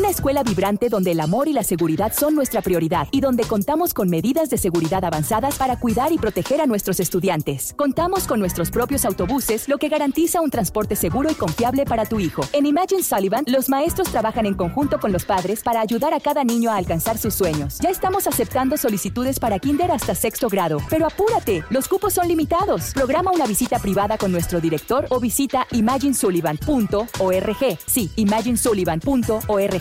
Una escuela vibrante donde el amor y la seguridad son nuestra prioridad y donde contamos con medidas de seguridad avanzadas para cuidar y proteger a nuestros estudiantes. Contamos con nuestros propios autobuses, lo que garantiza un transporte seguro y confiable para tu hijo. En Imagine Sullivan, los maestros trabajan en conjunto con los padres para ayudar a cada niño a alcanzar sus sueños. Ya estamos aceptando solicitudes para kinder hasta 6º grado, pero apúrate, los cupos son limitados. Programa una visita privada con nuestro director o visita imaginesullivan.org. Sí, imaginesullivan.org.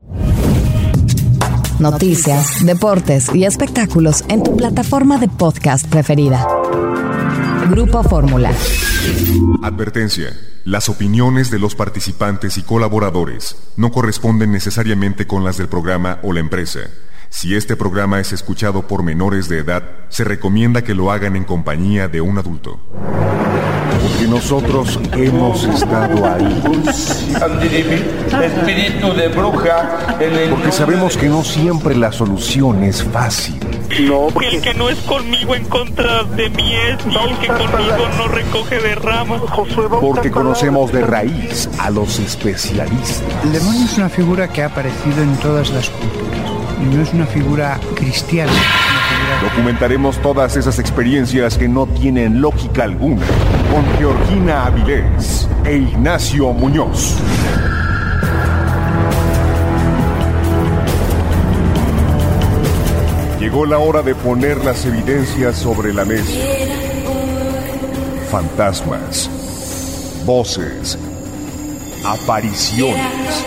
Noticias, deportes y espectáculos en tu plataforma de podcast preferida. Grupo Fórmula. Advertencia. Las opiniones de los participantes y colaboradores no corresponden necesariamente con las del programa o la empresa. Si este programa es escuchado por menores de edad, se recomienda que lo hagan en compañía de un adulto. Porque nosotros hemos estado ahí. Espíritu de bruja. Porque sabemos que no siempre la solución es fácil. No, porque el que no es conmigo en contra de mí es, y el que conmigo no recoge de ramas. Porque conocemos de raíz a los especialistas. El demonio es una figura que ha aparecido en todas las culturas. Y no es una figura cristiana. Documentaremos todas esas experiencias que no tienen lógica alguna con Georgina Avilés e Ignacio Muñoz. Llegó la hora de poner las evidencias sobre la mesa. Fantasmas, voces, apariciones,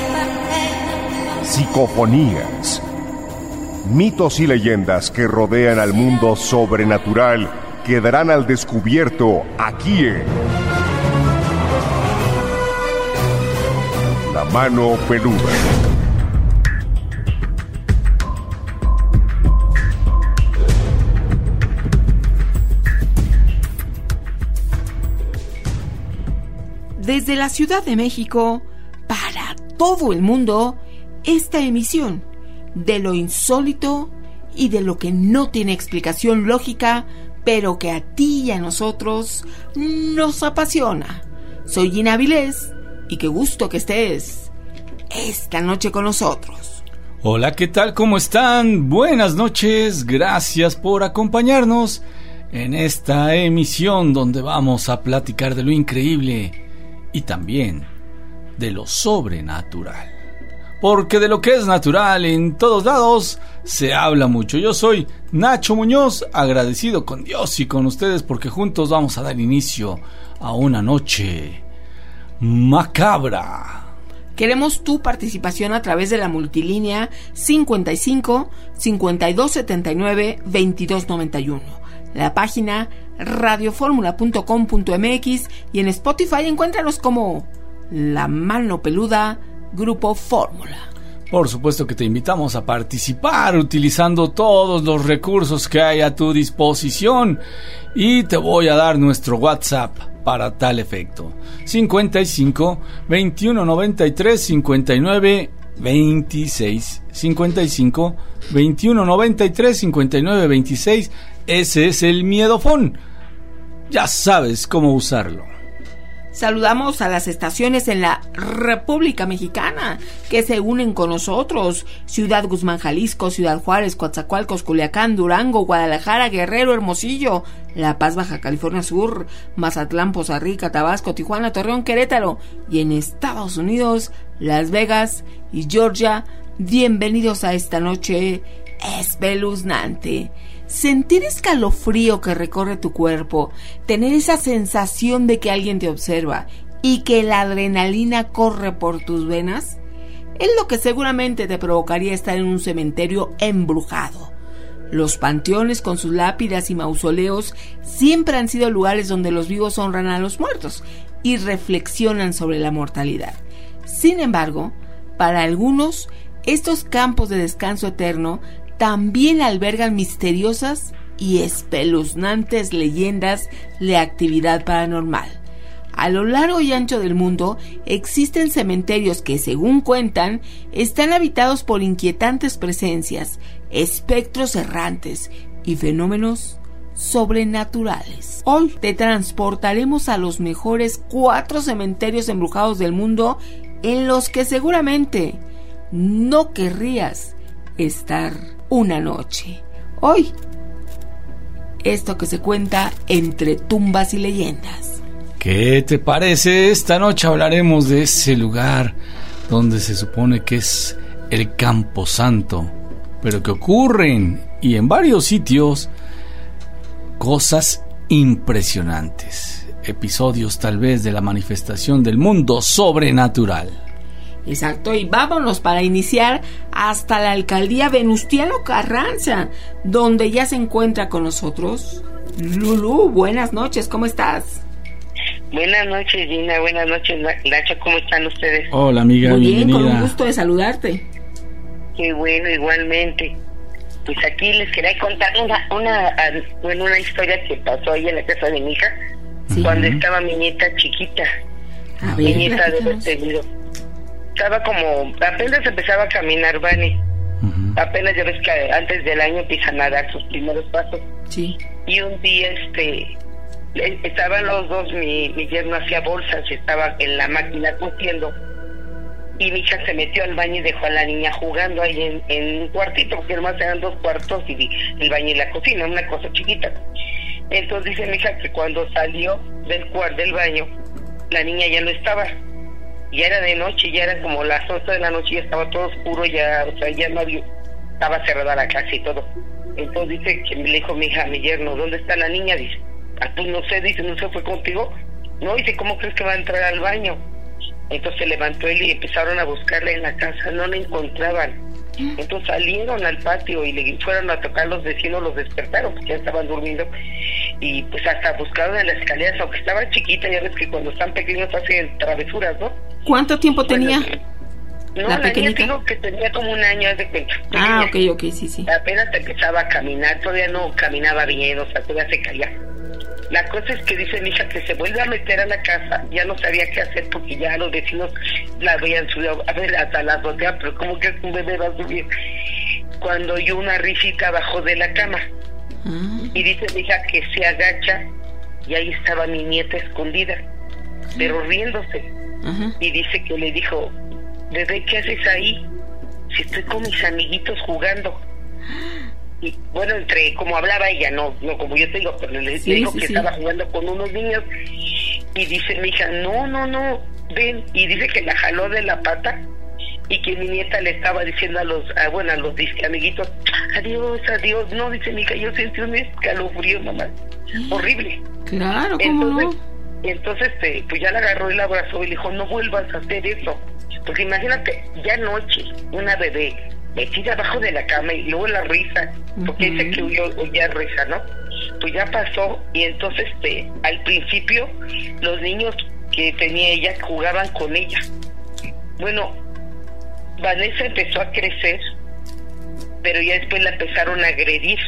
psicofonías, mitos y leyendas que rodean al mundo sobrenatural quedarán al descubierto aquí en La Mano Peluda. Desde la Ciudad de México, para todo el mundo, esta emisión de lo insólito y de lo que no tiene explicación lógica, pero que a ti y a nosotros nos apasiona. Soy Gina Avilés y qué gusto que estés esta noche con nosotros. Hola, ¿qué tal? ¿Cómo están? Buenas noches, gracias por acompañarnos en esta emisión donde vamos a platicar de lo increíble y también de lo sobrenatural. Porque de lo que es natural en todos lados se habla mucho. Yo soy Nacho Muñoz, agradecido con Dios y con ustedes porque juntos vamos a dar inicio a una noche macabra. Queremos tu participación a través de la multilínea 55 52 79 22 91. La página radioformula.com.mx y en Spotify encuéntranos como La Mano Peluda Grupo Fórmula. Por supuesto que te invitamos a participar utilizando todos los recursos que hay a tu disposición y te voy a dar nuestro WhatsApp para tal efecto: 55 21 93 59 26 55 21 93 59 26. Ese es el miedofón. Ya sabes cómo usarlo. Saludamos a las estaciones en la República Mexicana que se unen con nosotros: Ciudad Guzmán, Jalisco; Ciudad Juárez, Coatzacoalcos, Culiacán, Durango, Guadalajara, Guerrero, Hermosillo; La Paz, Baja California Sur; Mazatlán, Poza Rica, Tabasco, Tijuana, Torreón, Querétaro; y en Estados Unidos, Las Vegas y Georgia. Bienvenidos a esta noche espeluznante. Sentir escalofrío que recorre tu cuerpo, tener esa sensación de que alguien te observa y que la adrenalina corre por tus venas, es lo que seguramente te provocaría estar en un cementerio embrujado. Los panteones con sus lápidas y mausoleos siempre han sido lugares donde los vivos honran a los muertos y reflexionan sobre la mortalidad. Sin embargo, para algunos, estos campos de descanso eterno también albergan misteriosas y espeluznantes leyendas de actividad paranormal. A lo largo y ancho del mundo existen cementerios que, según cuentan, están habitados por inquietantes presencias, espectros errantes y fenómenos sobrenaturales. Hoy te transportaremos a los mejores 4 cementerios embrujados del mundo, en los que seguramente no querrías estar una noche. Hoy, esto que se cuenta entre tumbas y leyendas. ¿Qué te parece? Esta noche hablaremos de ese lugar donde se supone que es el Camposanto, pero que ocurren, y en varios sitios, cosas impresionantes, episodios tal vez de la manifestación del mundo sobrenatural. Exacto, y vámonos para iniciar hasta la alcaldía Venustiano Carranza, donde ya se encuentra con nosotros Lulú. Buenas noches, ¿cómo estás? Buenas noches, Gina. Buenas noches, Nacho. ¿Cómo están ustedes? Hola, amiga. Muy bien, bienvenida. con un gusto de saludarte. Qué bueno, igualmente. Pues aquí les quería contar una historia que pasó ahí en la casa de mi hija, cuando estaba mi nieta chiquita. Mi nieta de haber tenido. Estaba como, apenas empezaba a caminar, Vani. Apenas, ya ves que antes del año empiezan a dar sus primeros pasos. Sí. Y un día, estaban los dos, mi yerno hacía bolsas, estaba en la máquina cosiendo, y mi hija se metió al baño y dejó a la niña jugando ahí en un cuartito, porque además eran 2 cuartos y el baño y la cocina, una cosa chiquita. Entonces dice mi hija que cuando salió del baño, la niña ya no estaba, ya era de noche, ya eran como las 8 de la noche, ya estaba todo oscuro, ya, o sea, ya no había, estaba cerrada la casa y todo. Entonces dice que le dijo mi hija a mi yerno, ¿dónde está la niña? Dice, pues no sé, dice, ¿no se fue contigo? No, dice, ¿cómo crees que va a entrar al baño? Entonces se levantó él y empezaron a buscarla en la casa, no la encontraban. Entonces salieron al patio y le fueron a tocar, los vecinos los despertaron porque ya estaban durmiendo, y pues hasta buscaron en las escaleras, aunque estaba chiquita, ya ves que cuando están pequeños hacen travesuras, ¿no? ¿Cuánto tiempo tenía? No, la niña digo que tenía como 1 año, haz de cuenta. Ok, sí. Apenas empezaba a caminar, todavía no caminaba bien, o sea, todavía se caía. La cosa es que dice mi hija que se vuelve a meter a la casa, ya no sabía qué hacer porque ya los vecinos la habían subido, a ver, hasta la azotea, pero ¿cómo que un bebé va a subir? Cuando oyó una risita abajo de la cama, y dice mi hija que se agacha, y ahí estaba mi nieta escondida, pero riéndose, y dice que le dijo, bebé, ¿qué haces ahí? Si estoy con mis amiguitos jugando. Y bueno, entre como hablaba ella, no como yo te digo, pero le dijo que estaba jugando con unos niños, y dice mi hija, no, ven, y dice que la jaló de la pata, y que mi nieta le estaba diciendo a los disque amiguitos, adiós, no, dice mi hija, yo sentí un escalofrío, mamá, horrible. Claro, ¿cómo entonces, pues ya la agarró y la abrazó y le dijo, no vuelvas a hacer eso, porque imagínate, ya anoche, una bebé metida abajo de la cama y luego la risa, porque dice que oía risa, ¿no? Pues ya pasó, y entonces al principio los niños que tenía ella jugaban con ella. Bueno, Vanessa empezó a crecer, pero ya después la empezaron a agredir,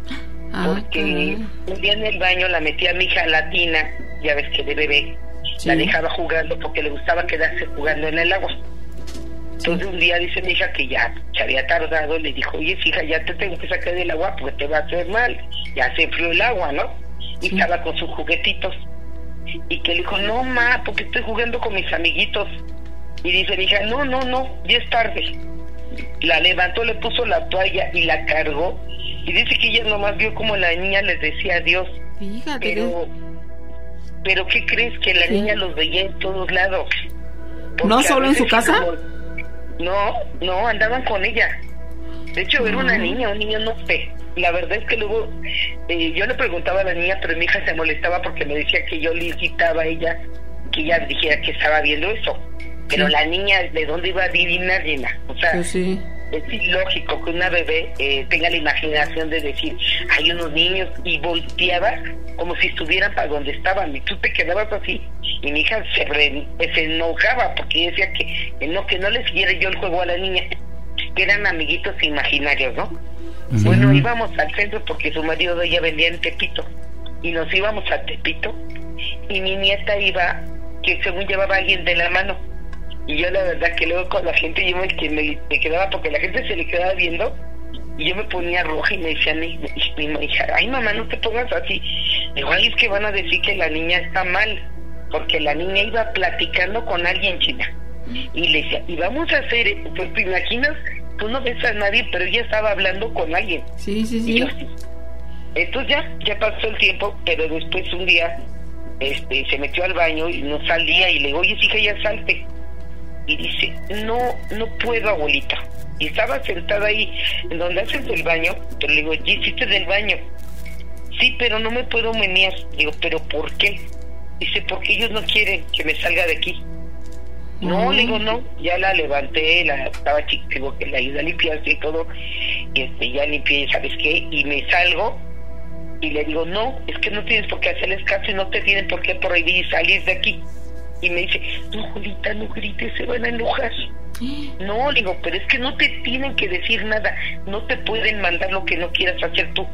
porque un día en el baño la metía a mi hija latina, ya ves que de bebé, la dejaba jugando porque le gustaba quedarse jugando en el agua. Entonces un día dice mi hija que ya se había tardado, le dijo, oye, hija, ya te tengo que sacar del agua porque te va a hacer mal, ya se enfrió el agua, ¿no? Y estaba con sus juguetitos, y que le dijo, no, ma, porque estoy jugando con mis amiguitos. Y dice mi hija, no, ya es tarde. La levantó, le puso la toalla y la cargó, y dice que ella nomás vio como la niña les decía adiós. Fíjate. Pero ¿qué crees? Que la niña los veía en todos lados. ¿No solo en su casa? No, andaban con ella. De hecho, era una niña, un niño, no sé. La verdad es que luego yo le preguntaba a la niña, pero mi hija se molestaba porque me decía que yo le incitaba a ella que ella dijera que estaba viendo eso. Pero la niña, ¿de dónde iba a adivinar, Gina? O sea, es ilógico que una bebé tenga la imaginación de decir, hay unos niños, y volteaba como si estuvieran para donde estaban, y tú te quedabas así. Y mi hija se enojaba porque decía que no le siguiera yo el juego a la niña, que eran amiguitos imaginarios, ¿no? Bueno, íbamos al centro porque su marido de ella vendía en Tepito, y nos íbamos a Tepito, y mi nieta iba, que según llevaba a alguien de la mano, y yo la verdad que luego con la gente yo me quedaba, porque la gente se le quedaba viendo, y yo me ponía roja, y me decía mi hija, ay mamá, no te pongas así. Digo, ay, es que van a decir que la niña está mal, porque la niña iba platicando con alguien, China, Y le decía, y vamos a hacer, pues te imaginas, tú no ves a nadie, pero ella estaba hablando con alguien. Sí. Y yo, entonces ya pasó el tiempo, pero después un día se metió al baño y no salía, y le digo, oye, hija, ya salte. Y dice, no puedo, abuelita. Y estaba sentada ahí, en donde haces el baño, pero le digo, ¿ya hiciste del baño? Sí, pero no me puedo menear. Digo, ¿pero por qué? Dice, porque ellos no quieren que me salga de aquí. No, le digo, no, ya la levanté, estaba chica, digo que la ayuda a limpiarse y todo, ya limpié, ¿sabes qué? Y me salgo, y le digo, no, es que no tienes por qué hacerles caso y no te tienen por qué prohibir salir de aquí. Y me dice, no, Julita, no grites, se van a enojar. No, le digo, pero es que no te tienen que decir nada, no te pueden mandar lo que no quieras hacer tú.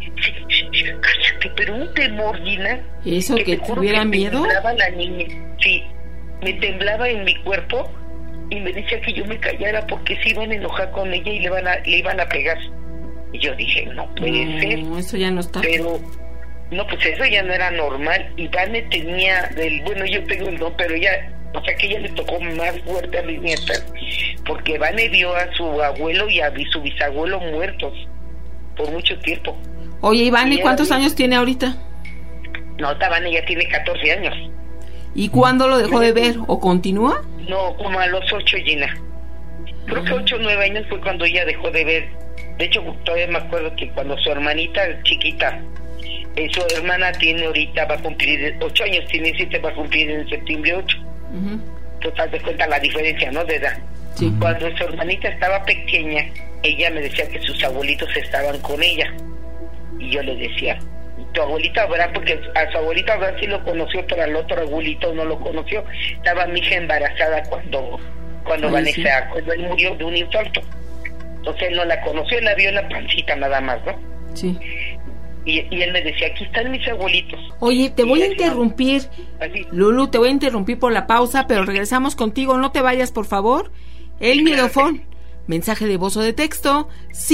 Cállate, pero un temor, Gina. ¿Eso que tuviera miedo? Me temblaba la niña, sí, me temblaba en mi cuerpo y me decía que yo me callara porque se iban a enojar con ella y le iban a pegar. Y yo dije, no puede ser. Eso ya no está. Pero, no, pues eso ya no era normal. Y Vane tenía bueno, yo tengo el don, pero ya, o sea que ella le tocó más fuerte a mis nietas, porque Vane vio a su abuelo y a su bisabuelo muertos por mucho tiempo. Oye, Ivane, ¿cuántos años tiene ahorita? No, Vane ya tiene 14 años. ¿Y cuándo lo dejó de ver? ¿O continúa? No, como a los 8, Gina. Creo que 8 o 9 años fue cuando ella dejó de ver. De hecho, todavía me acuerdo que cuando su hermanita chiquita, su hermana tiene ahorita, va a cumplir 8 años, tiene 7, va a cumplir en septiembre 8. Tú te das cuenta la diferencia, ¿no? De edad. Sí. Cuando su hermanita estaba pequeña, ella me decía que sus abuelitos estaban con ella. Y yo le decía, tu abuelita habrá, porque a su abuelita habrá sí lo conoció, pero al otro abuelito no lo conoció. Estaba mi hija embarazada cuando Vanessa, sí, cuando él murió de un infarto. Entonces él no la conoció, él la vio en la pancita nada más, ¿no? Sí. Y él me decía, aquí están mis abuelitos. Oye, te voy a interrumpir, Lulu, te voy a interrumpir por la pausa, pero regresamos contigo, no te vayas, por favor. El Miedofón, mensaje de voz o de texto,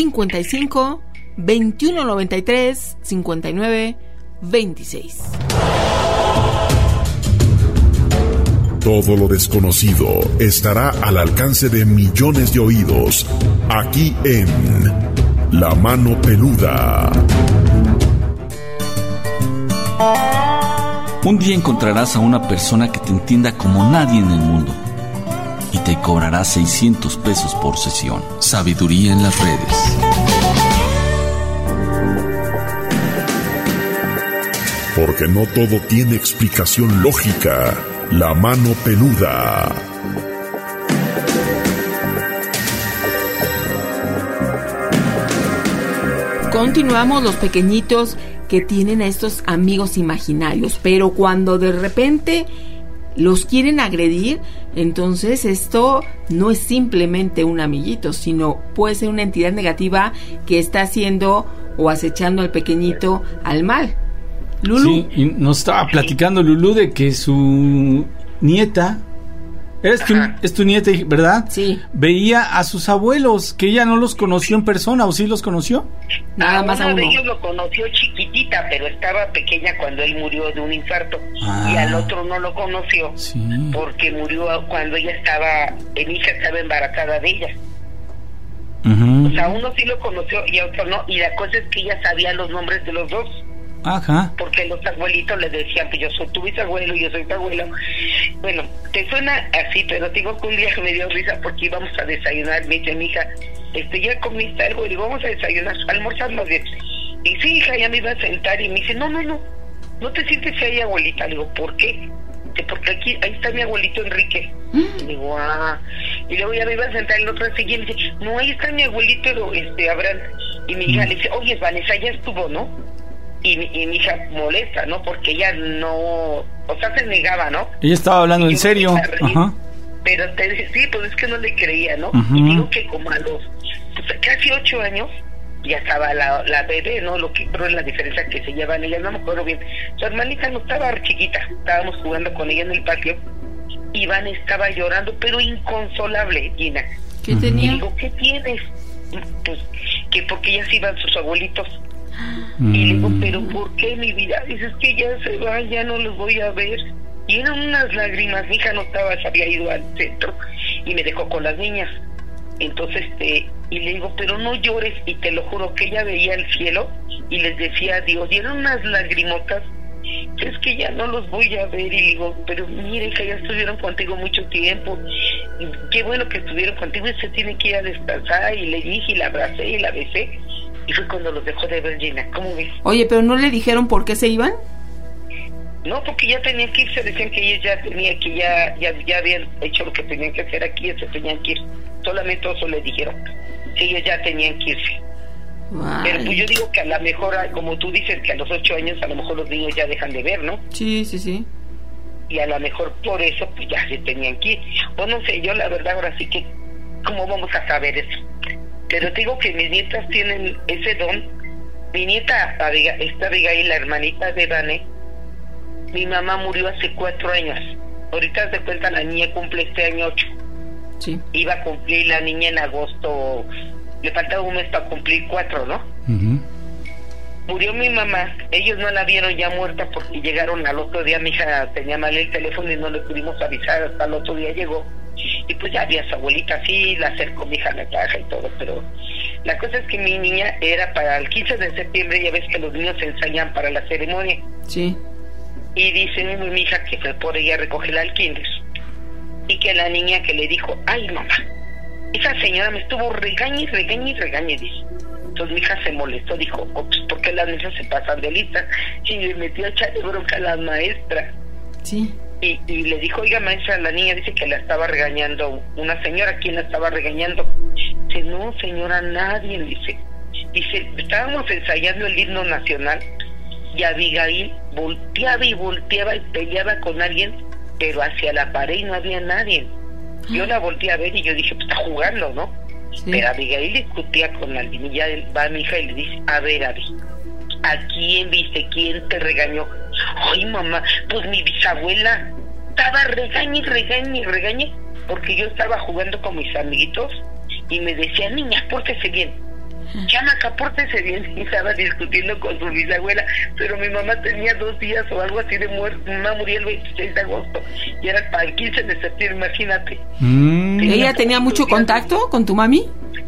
55 21 93 59 26. Todo lo desconocido estará al alcance de millones de oídos, aquí en La Mano Peluda. Un día encontrarás a una persona que te entienda como nadie en el mundo y te cobrará 600 pesos por sesión. Sabiduría en las redes. Porque no todo tiene explicación lógica. La Mano Peluda. Continuamos, los pequeñitos que tienen a estos amigos imaginarios, pero cuando de repente los quieren agredir, entonces esto no es simplemente un amiguito, sino puede ser una entidad negativa que está haciendo o acechando al pequeñito al mal. Lulu. Sí, y nos estaba platicando Lulu de que su nieta, es tu nieta, ¿verdad? Sí. Veía a sus abuelos, que ella no los conoció en persona, ¿o sí los conoció? Nada más a uno. De ellos lo conoció chiquitita, pero estaba pequeña cuando él murió de un infarto. Y al otro no lo conoció, sí, porque murió cuando ella mi hija estaba embarazada de ella. O sea, uno sí lo conoció y a otro no. Y la cosa es que ella sabía los nombres de los dos. Ajá. Porque los abuelitos le decían, pues yo soy tu bisabuelo y yo soy tu abuelo. Bueno, te suena así, pero digo que un día me dio risa porque íbamos a desayunar. Me dice mi hija, ¿ya comiste algo? Y digo, vamos a desayunar, almorzar más bien. Y sí, hija, ya me iba a sentar. Y me dice, no te sientes ahí, abuelita. Le digo, ¿por qué? Dice, porque ahí está mi abuelito Enrique. Y digo, y luego ya me iba a sentar en la otra silla y me dice, no, ahí está mi abuelito Abraham. Y mi hija le dice, oye, Vanessa, ya estuvo, ¿no? Y mi hija molesta, ¿no? Porque ella no, o sea, se negaba, ¿no? Ella estaba hablando en serio. Ajá. Pero sí, pues es que no le creía, ¿no? Y digo que como a los casi 8 años ya estaba la bebé, ¿no? Lo que creo es la diferencia que se llevan ellas, no me acuerdo bien. Su hermanita no estaba chiquita, estábamos jugando con ella en el patio. Iván estaba llorando, pero inconsolable, Gina. ¿Qué tenía? Y digo, ¿qué tienes? Pues que porque ya se iban sus abuelitos. Y le digo, ¿pero por qué, mi vida? Dices que ya se van, ya no los voy a ver. Y eran unas lágrimas, mi hija no estaba, se había ido al centro y me dejó con las niñas. Entonces, y le digo, pero no llores, y te lo juro que ella veía el cielo y les decía adiós, y eran unas lagrimotas, es que ya no los voy a ver, y digo, pero mira, hija, ya estuvieron contigo mucho tiempo, qué bueno que estuvieron contigo, y se tienen que ir a descansar, y le dije, y la abracé, y la besé, y fue cuando los dejó de ver, Gina. ¿Cómo ves? Oye, pero ¿no le dijeron por qué se iban? No, porque ya tenían que irse, decían que ellos ya habían hecho lo que tenían que hacer aquí, se tenían que ir. Solamente eso le dijeron, que ellos ya tenían que irse. Ay. Pero pues yo digo que a lo mejor, como tú dices, que a los 8 años a lo mejor los niños ya dejan de ver, ¿no? Sí, sí, sí. Y a lo mejor por eso pues ya se tenían que ir. O no sé, yo la verdad ahora sí que, ¿cómo vamos a saber eso? Pero te digo que mis nietas tienen ese don. Mi nieta, esta Abigail, la hermanita de Vane, mi mamá murió hace 4 años. Ahorita se cuenta, la niña cumple este año 8. Sí. Iba a cumplir la niña en agosto, le faltaba un mes para cumplir 4, ¿no? Uh-huh. Murió mi mamá, ellos no la vieron ya muerta porque llegaron al otro día, mi hija tenía mal el teléfono y no le pudimos avisar, hasta el otro día llegó. Y pues ya había su abuelita así, la acercó mi hija a la caja y todo, pero la cosa es que mi niña era para el 15 de septiembre, ya ves que los niños se ensayan para la ceremonia. Sí. Y dice mi hija que fue por ella a recogerla al kinder. Y que la niña que le dijo, ay mamá, esa señora me estuvo regañe, dice. Entonces mi hija se molestó, dijo, pues ¿por qué las niñas se pasan de lista? Y le metió a echarle bronca a la maestra. Sí. Y le dijo, oiga maestra, la niña dice que la estaba regañando una señora. ¿Quién la estaba regañando? Dice, no señora, nadie, dice, estábamos ensayando el himno nacional y Abigail volteaba y peleaba con alguien, pero hacia la pared y no había nadie. Yo la volteé a ver y yo dije, pues está jugando, ¿no? Sí. Pero Abigail discutía con alguien y ya va mi hija y le dice, a ver, Abby, ¿a quién viste? ¿Quién te regañó? Ay, mamá, pues mi bisabuela estaba regañe, porque yo estaba jugando con mis amiguitos y me decía, niña, pórtese bien. Chamaca, pórtese bien. Y estaba discutiendo con su bisabuela, pero mi mamá tenía 2 días o algo así de muerte. Mi mamá murió el 26 de agosto y era para el 15 de septiembre, imagínate. ¿Ella tenía mucho contacto con tu mami?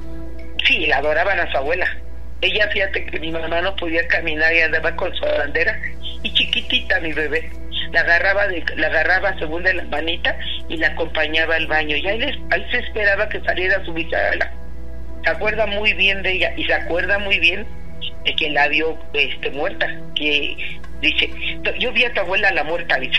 Sí, la adoraban a su abuela. Ella, fíjate que mi mamá no podía caminar y andaba con su bandera, y chiquitita mi bebé. La agarraba según de la manita y la acompañaba al baño, y ahí se esperaba que saliera su bisabuela. Se acuerda muy bien de ella y se acuerda muy bien de que la vio muerta, que dice, yo vi a tu abuela la muerta, dice.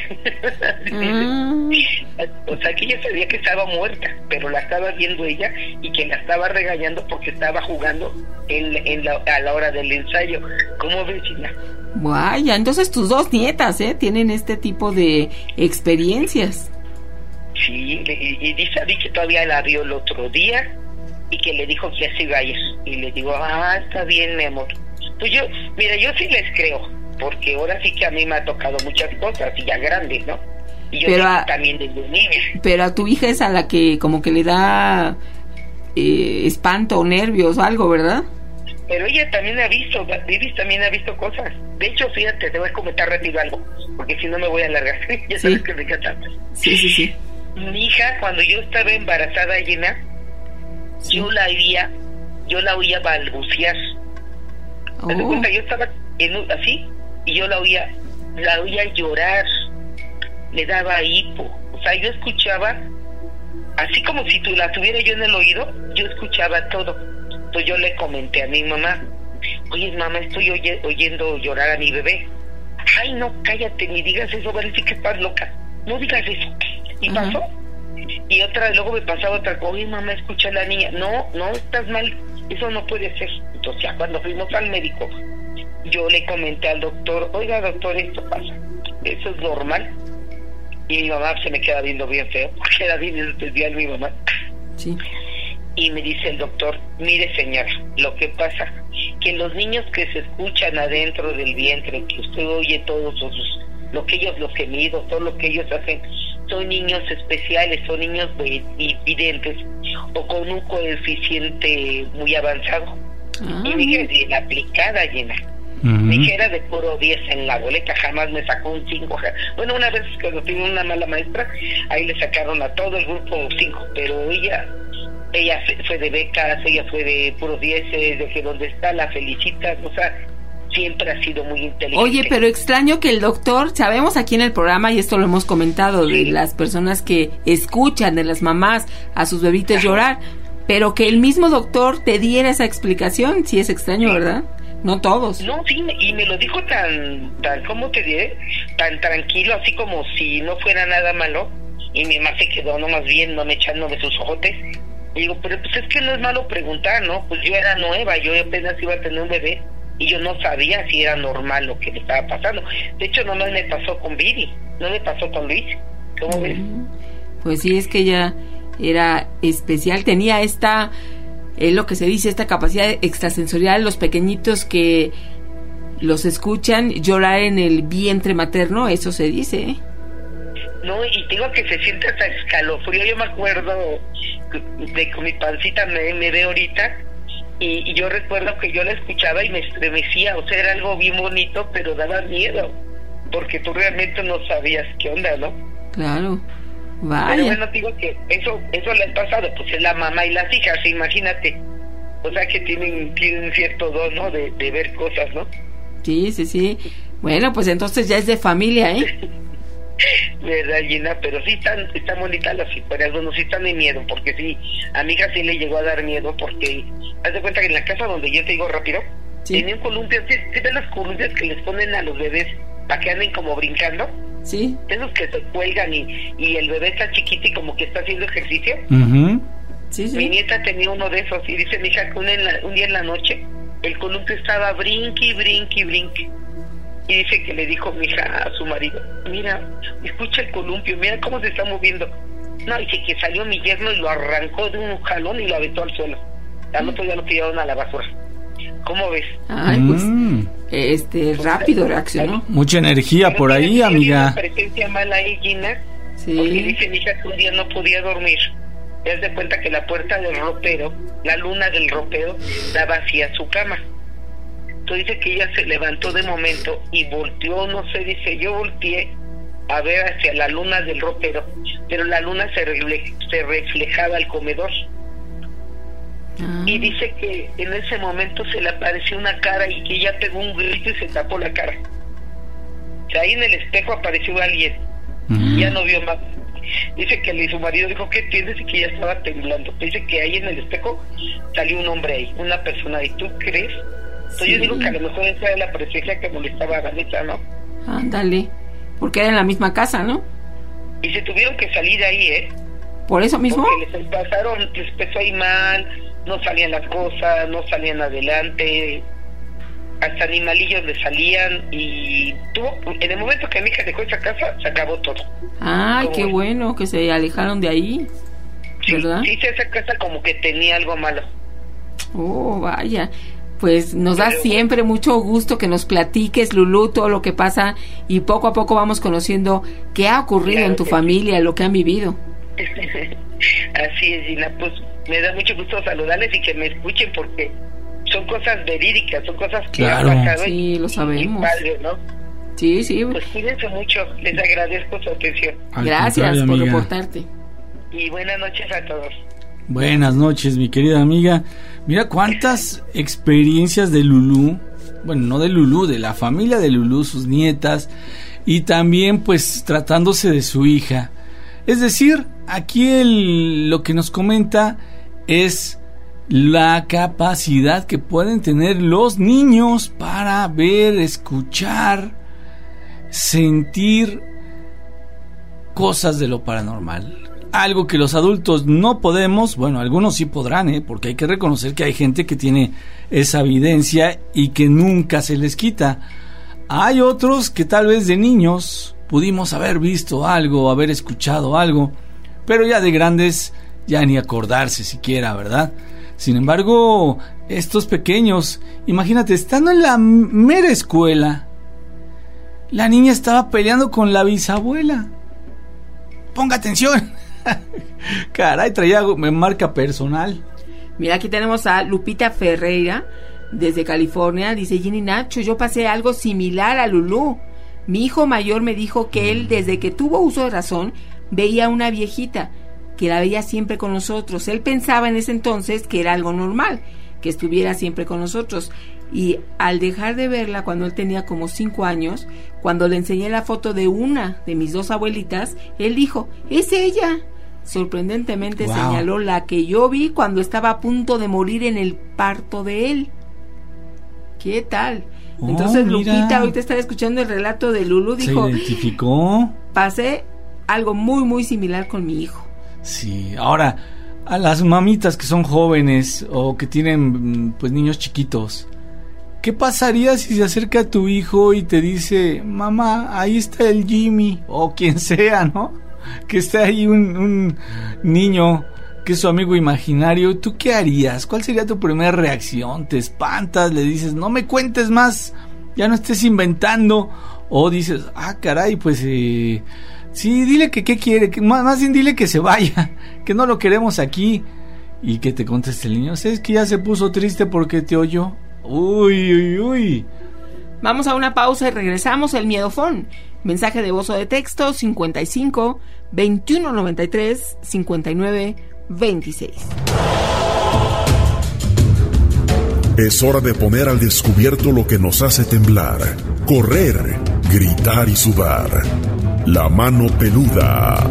O sea que ella sabía que estaba muerta, pero la estaba viendo ella y que la estaba regañando porque estaba jugando a la hora del ensayo. ¿Cómo ves, Gina? Vaya, entonces tus 2 nietas tienen este tipo de experiencias. Sí, y dice a mí que todavía la vio el otro día y que le dijo que ya se iba a ir. Y le digo, está bien, mi amor. Pues yo sí les creo, porque ahora sí que a mí me ha tocado muchas cosas, y ya grandes, ¿no? Y yo también desde niña. Pero a tu hija es a la que como que le da espanto o nervios o algo, ¿verdad? Pero ella también ha visto, Vivis también ha visto cosas. De hecho, fíjate, te voy a comentar rápido algo, porque si no me voy a alargar. Ya sabes que me encanta. Sí. Mi hija, cuando yo estaba embarazada, Gina, yo la oía balbucear. ¿Te das cuenta? Yo estaba así y yo la oía llorar, le daba hipo. O sea, yo escuchaba, así como si la tuviera yo en el oído, yo escuchaba todo. Entonces yo le comenté a mi mamá, oye mamá, estoy oyendo llorar a mi bebé. Ay, no, cállate, ni digas eso, parece que estás loca, no digas eso. Y pasó. Y luego me pasaba otra cosa, oye mamá, escucha a la niña, no, estás mal, eso no puede ser. Entonces ya cuando fuimos al médico, yo le comenté al doctor, oiga doctor, esto pasa, eso es normal. Y mi mamá se me queda viendo bien feo, porque era bien especial mi mamá. Sí. Y me dice el doctor, mire señora, lo que pasa, que los niños que se escuchan adentro del vientre, que usted oye todos los gemidos, todo lo que ellos hacen, son niños especiales, son niños videntes o con un coeficiente muy avanzado. Y dije, bien aplicada, Llena. Mi hija era de puro 10 en la boleta, jamás me sacó un 5. Bueno, una vez cuando tuve una mala maestra, ahí le sacaron a todo el grupo 5, pero ella fue de becas, ella fue de puros 10, de que donde está la felicita, o sea, siempre ha sido muy inteligente. Oye, pero extraño que el doctor, sabemos aquí en el programa, y esto lo hemos comentado, de las personas que escuchan, de las mamás, a sus bebitos llorar, pero que el mismo doctor te diera esa explicación, sí es extraño, ¿verdad? No todos. No, sí, y me lo dijo tan, ¿cómo te diré? Tan tranquilo, así como si no fuera nada malo, y mi mamá se quedó nomás viéndome, echándome sus ojotes. Y digo, pero pues es que no es malo preguntar, ¿no? Pues yo era nueva, yo apenas iba a tener un bebé, y yo no sabía si era normal lo que me estaba pasando. De hecho, nomás me pasó con Viri, no me pasó con Luis. ¿Cómo ves? Pues sí, es que ella era especial, tenía esta... es lo que se dice, esta capacidad extrasensorial, los pequeñitos que los escuchan llorar en el vientre materno, eso se dice, ¿eh? No, y digo que se siente hasta escalofrío. Yo me acuerdo de que mi pancita me ve ahorita, y yo recuerdo que yo la escuchaba y me estremecía, o sea, era algo bien bonito, pero daba miedo, porque tú realmente no sabías qué onda, ¿no? Claro. Vaya. Pero bueno, digo que eso le ha pasado, pues es la mamá y las hijas, imagínate. O sea que tienen cierto don, ¿no? De ver cosas, ¿no? Sí. Bueno, pues entonces ya es de familia, ¿eh? ¿Verdad, Gina? Pero sí están bonitas las historias. Bueno, sí están de miedo, porque sí, a mi hija sí le llegó a dar miedo, porque haz de cuenta que en la casa donde yo te digo rápido, tenía un columpio. ¿Sí ven las columpios que les ponen a los bebés para que anden como brincando? Sí. Esos que se cuelgan y el bebé está chiquito y como que está haciendo ejercicio. Sí. Mi nieta tenía uno de esos y dice mi hija que un día en la noche el columpio estaba brinque. Y dice que le dijo mi hija a su marido, mira, escucha el columpio, mira cómo se está moviendo. No, dice que salió mi yerno y lo arrancó de un jalón y lo aventó al suelo. Al otro día lo tiraron a la basura. ¿Cómo ves? Ay, pues, rápido reaccionó. Mucha energía por ahí, amiga. Una presencia mala ahí, Gina. Sí. Porque dice mi hija que un día no podía dormir. Te das cuenta que la puerta del ropero, la luna del ropero, daba hacia su cama. Entonces dice que ella se levantó de momento y volteó, no sé, dice, yo volteé a ver hacia la luna del ropero, pero la luna se reflejaba al comedor. Y dice que en ese momento se le apareció una cara y que ella pegó un grito y se tapó la cara. O sea, ahí en el espejo apareció alguien. Ya no vio más. Dice que su marido dijo, ¿qué tienes? Y que ya estaba temblando. Dice que ahí en el espejo salió un hombre ahí, una persona ahí. ¿Tú crees? Entonces yo digo que a lo mejor esa era la presencia que molestaba a Vanessa, ¿no? Ándale, porque era en la misma casa, ¿no? Y se tuvieron que salir de ahí, ¿eh? ¿Por eso mismo? Porque les empezó a ir mal, no salían las cosas, no salían adelante, hasta animalillos le salían, y en el momento que mi hija dejó esa casa, se acabó todo. Ay, qué bueno que se alejaron de ahí, ¿verdad? Sí, esa casa como que tenía algo malo. Oh, vaya. Pues nos da siempre mucho gusto que nos platiques, Lulú, todo lo que pasa, y poco a poco vamos conociendo qué ha ocurrido en tu familia, lo que han vivido. Así es, Gina, pues me da mucho gusto saludarles y que me escuchen, porque son cosas verídicas, son cosas que han pasado. Sí, lo sabemos. Padre, ¿no? Sí. Pues cuídense mucho, les agradezco su atención. Gracias por reportarte. Y buenas noches a todos. Buenas noches, mi querida amiga. Mira cuántas experiencias de Lulú, bueno, no de Lulú, de la familia de Lulú, sus nietas, y también pues tratándose de su hija. Es decir, aquí lo que nos comenta es la capacidad que pueden tener los niños para ver, escuchar, sentir cosas de lo paranormal. Algo que los adultos no podemos, bueno, algunos sí podrán, porque hay que reconocer que hay gente que tiene esa evidencia y que nunca se les quita. Hay otros que tal vez de niños pudimos haber visto algo, haber escuchado algo, pero ya de grandes ya ni acordarse siquiera, ¿verdad? Sin embargo, estos pequeños, imagínate, estando en la mera escuela, la niña estaba peleando con la bisabuela. Ponga atención. Caray, traía marca personal. Mira, aquí tenemos a Lupita Ferreira. Desde California, dice Ginny Nacho, yo pasé algo similar a Lulú. Mi hijo mayor me dijo que él, desde que tuvo uso de razón, veía una viejita, que la veía siempre con nosotros. Él pensaba en ese entonces que era algo normal, que estuviera siempre con nosotros. Y al dejar de verla cuando él tenía como 5 años, cuando le enseñé la foto de una de mis 2 abuelitas, él dijo, ¡es ella! Sorprendentemente señaló la que yo vi cuando estaba a punto de morir en el parto de él. ¿Qué tal? Entonces Lupita, ahorita estaba escuchando el relato de Lulú, dijo, ¿se identificó? Pasé algo muy muy similar con mi hijo. Sí, ahora, a las mamitas que son jóvenes o que tienen pues niños chiquitos, ¿qué pasaría si se acerca a tu hijo y te dice, mamá, ahí está el Jimmy, o quien sea, ¿no? Que está ahí un niño que es su amigo imaginario? ¿Tú qué harías? ¿Cuál sería tu primera reacción? ¿Te espantas? ¿Le dices, no me cuentes más, ya no estés inventando? ¿O dices, ah, caray, pues sí, dile que qué quiere, que más bien dile que se vaya, que no lo queremos aquí? Y que te conteste el niño, ¿sabes que ya se puso triste porque te oyó? Uy. Vamos a una pausa y regresamos. El miedofón. Mensaje de voz o de texto 55 21 93 59 26. Es hora de poner al descubierto lo que nos hace temblar, correr, gritar y sudar. La mano peluda.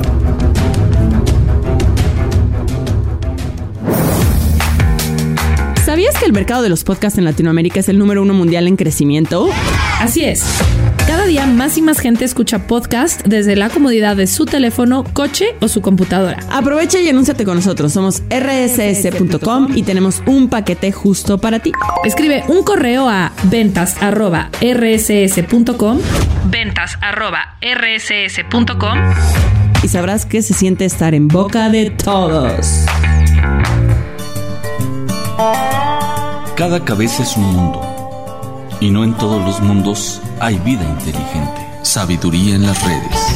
¿Sabías que el mercado de los podcasts en Latinoamérica es el número 1 mundial en crecimiento? Así es. Cada día más y más gente escucha podcast desde la comodidad de su teléfono, coche o su computadora. Aprovecha y anúnciate con nosotros. Somos rss.com y tenemos un paquete justo para ti. Escribe un correo a ventas@rss.com y sabrás que se siente estar en boca de todos. Cada cabeza es un mundo, y no en todos los mundos hay vida inteligente. Sabiduría en las redes.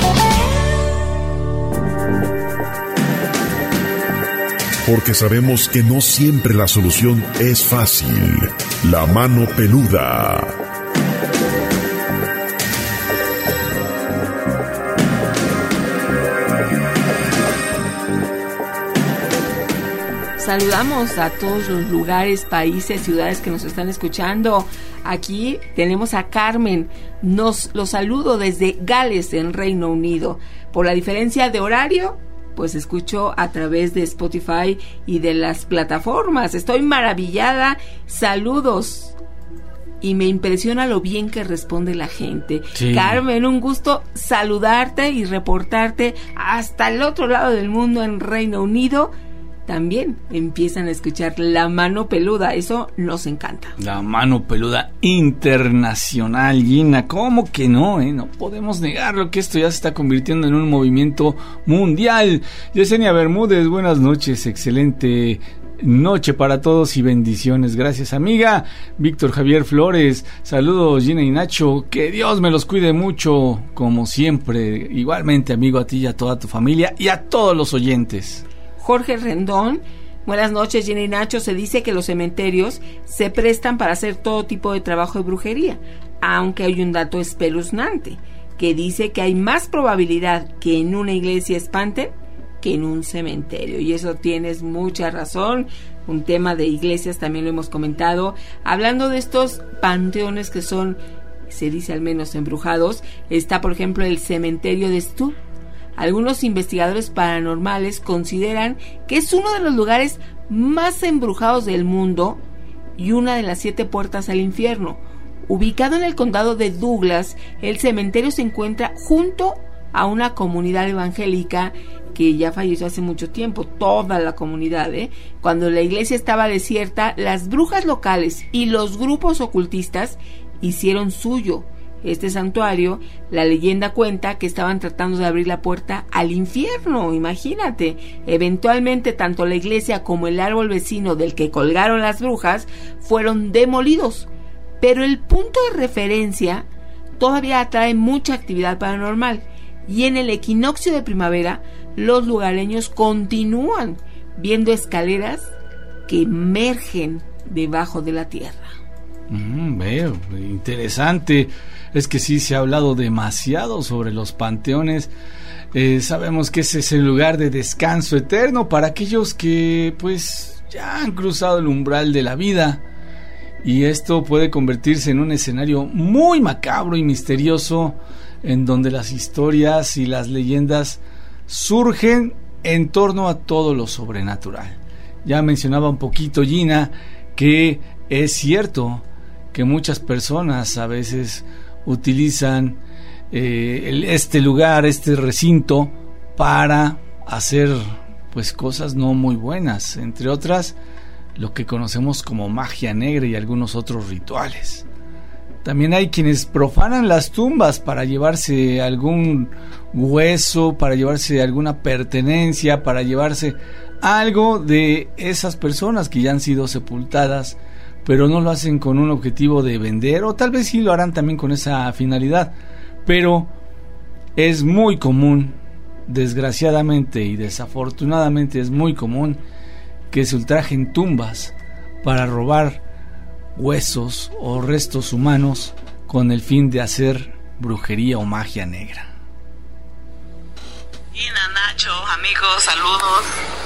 Porque sabemos que no siempre la solución es fácil. La mano peluda. Saludamos a todos los lugares, países, ciudades que nos están escuchando. Aquí tenemos a Carmen. Los saludo desde Gales, en Reino Unido. Por la diferencia de horario, pues escucho a través de Spotify y de las plataformas. Estoy maravillada. Saludos. Y me impresiona lo bien que responde la gente. Sí. Carmen, un gusto saludarte y reportarte hasta el otro lado del mundo, en Reino Unido. También empiezan a escuchar La Mano Peluda, eso nos encanta. La Mano Peluda internacional, Gina, ¿cómo que no? No podemos negarlo, que esto ya se está convirtiendo en un movimiento mundial. Yesenia Bermúdez, buenas noches, excelente noche para todos y bendiciones, gracias amiga. Víctor Javier Flores, saludos Gina y Nacho, que Dios me los cuide mucho, como siempre. Igualmente amigo, a ti y a toda tu familia y a todos los oyentes. Jorge Rendón, buenas noches Jenny y Nacho. Se dice que los cementerios se prestan para hacer todo tipo de trabajo de brujería, aunque hay un dato espeluznante que dice que hay más probabilidad que en una iglesia espanten que en un cementerio, y eso tienes mucha razón. Un tema de iglesias también lo hemos comentado, hablando de estos panteones que son, se dice al menos, embrujados. Está por ejemplo el cementerio de Stu. Algunos investigadores paranormales consideran que es uno de los lugares más embrujados del mundo y una de las 7 puertas al infierno. Ubicado en el condado de Douglas, el cementerio se encuentra junto a una comunidad evangélica que ya falleció hace mucho tiempo, toda la comunidad, Cuando la iglesia estaba desierta, las brujas locales y los grupos ocultistas hicieron suyo este santuario. La leyenda cuenta que estaban tratando de abrir la puerta al infierno, imagínate. Eventualmente tanto la iglesia como el árbol vecino del que colgaron las brujas fueron demolidos, pero el punto de referencia todavía atrae mucha actividad paranormal, y en el equinoccio de primavera los lugareños continúan viendo escaleras que emergen debajo de la tierra. Veo, interesante. Es que sí se ha hablado demasiado sobre los panteones. Sabemos que ese es el lugar de descanso eterno para aquellos que pues ya han cruzado el umbral de la vida, y esto puede convertirse en un escenario muy macabro y misterioso, en donde las historias y las leyendas surgen en torno a todo lo sobrenatural. Ya mencionaba un poquito Gina que es cierto que muchas personas a veces utilizan este lugar, este recinto, para hacer pues cosas no muy buenas, entre otras lo que conocemos como magia negra y algunos otros rituales. También hay quienes profanan las tumbas para llevarse algún hueso, para llevarse alguna pertenencia, para llevarse algo de esas personas que ya han sido sepultadas, pero no lo hacen con un objetivo de vender, o tal vez sí lo harán también con esa finalidad. Pero es muy común, desgraciadamente y desafortunadamente es muy común, que se ultrajen tumbas para robar huesos o restos humanos con el fin de hacer brujería o magia negra. Nacho, amigos, saludos.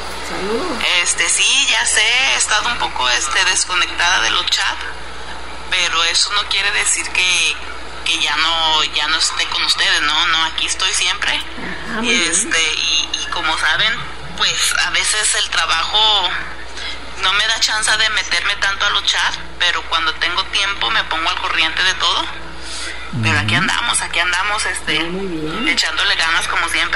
Sí, ya sé, he estado un poco desconectada de los chats, pero eso no quiere decir que ya no esté con ustedes, no, aquí estoy siempre. Y como saben, pues a veces el trabajo no me da chance de meterme tanto a los chats, pero cuando tengo tiempo me pongo al corriente de todo. Pero aquí andamos, echándole ganas como siempre.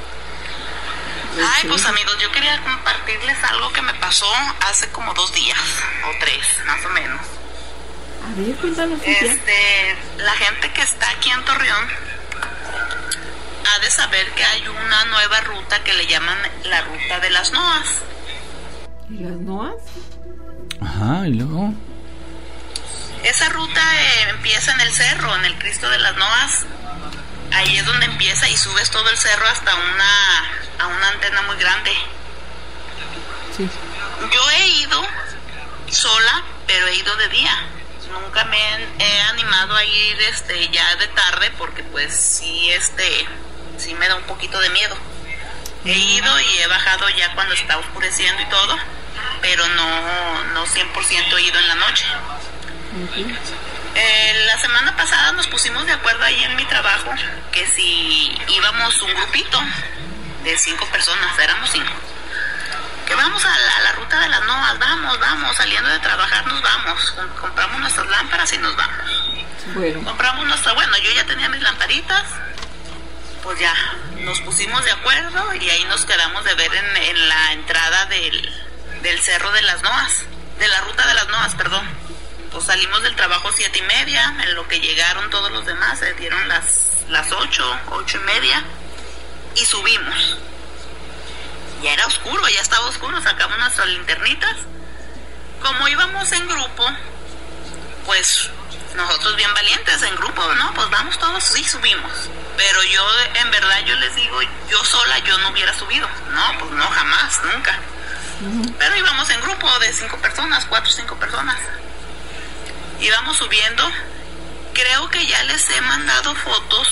Ay, pues amigos, yo quería compartirles algo que me pasó hace como 2 días o 3, más o menos. A ver, cuéntanos. La gente que está aquí en Torreón ha de saber que hay una nueva ruta que le llaman la Ruta de las Noas. ¿Y las Noas? Ajá, ¿y luego? Esa ruta empieza en el cerro, en el Cristo de las Noas. Ahí es donde empieza y subes todo el cerro hasta una antena muy grande. Sí. Yo he ido sola, pero he ido de día. Nunca me he animado a ir ya de tarde, porque pues sí me da un poquito de miedo. He ido y he bajado ya cuando está oscureciendo y todo, pero no 100% he ido en la noche. Uh-huh. La semana pasada nos pusimos de acuerdo ahí en mi trabajo que si íbamos un grupito de 5 personas, éramos 5, que vamos a la Ruta de las Noas, vamos, saliendo de trabajar nos vamos, compramos nuestras lámparas y nos vamos. Bueno, yo ya tenía mis lamparitas, pues ya nos pusimos de acuerdo y ahí nos quedamos de ver en la entrada del Cerro de las Noas, de la Ruta de las Noas, perdón. Pues salimos del trabajo 7:30, en lo que llegaron todos los demás, se dieron las 8:30 y subimos. Ya era oscuro, ya estaba oscuro, sacamos nuestras linternitas. Como íbamos en grupo, pues nosotros bien valientes en grupo, ¿no? Pues vamos todos, sí, subimos. Pero yo, en verdad, yo les digo, yo sola, yo no hubiera subido. No, pues no, jamás, nunca. Pero íbamos en grupo de 5 personas, 4 o 5 personas. Íbamos subiendo. Creo que ya les he mandado fotos.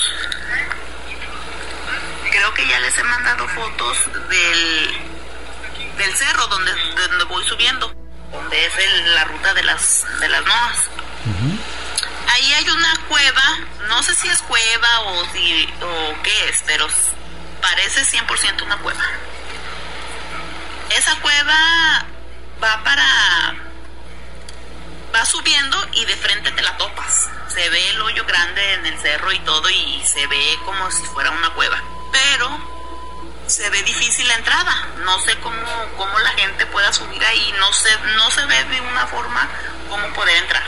Del cerro donde voy subiendo, donde es la Ruta de las Noas. Uh-huh. Ahí hay una cueva, no sé si es cueva o qué es, pero parece 100% una cueva. Esa cueva va subiendo y de frente te la topas. Se ve el hoyo grande en el cerro y todo, y se ve como si fuera una cueva. Pero se ve difícil la entrada. No sé cómo la gente pueda subir ahí. No se ve de una forma cómo poder entrar.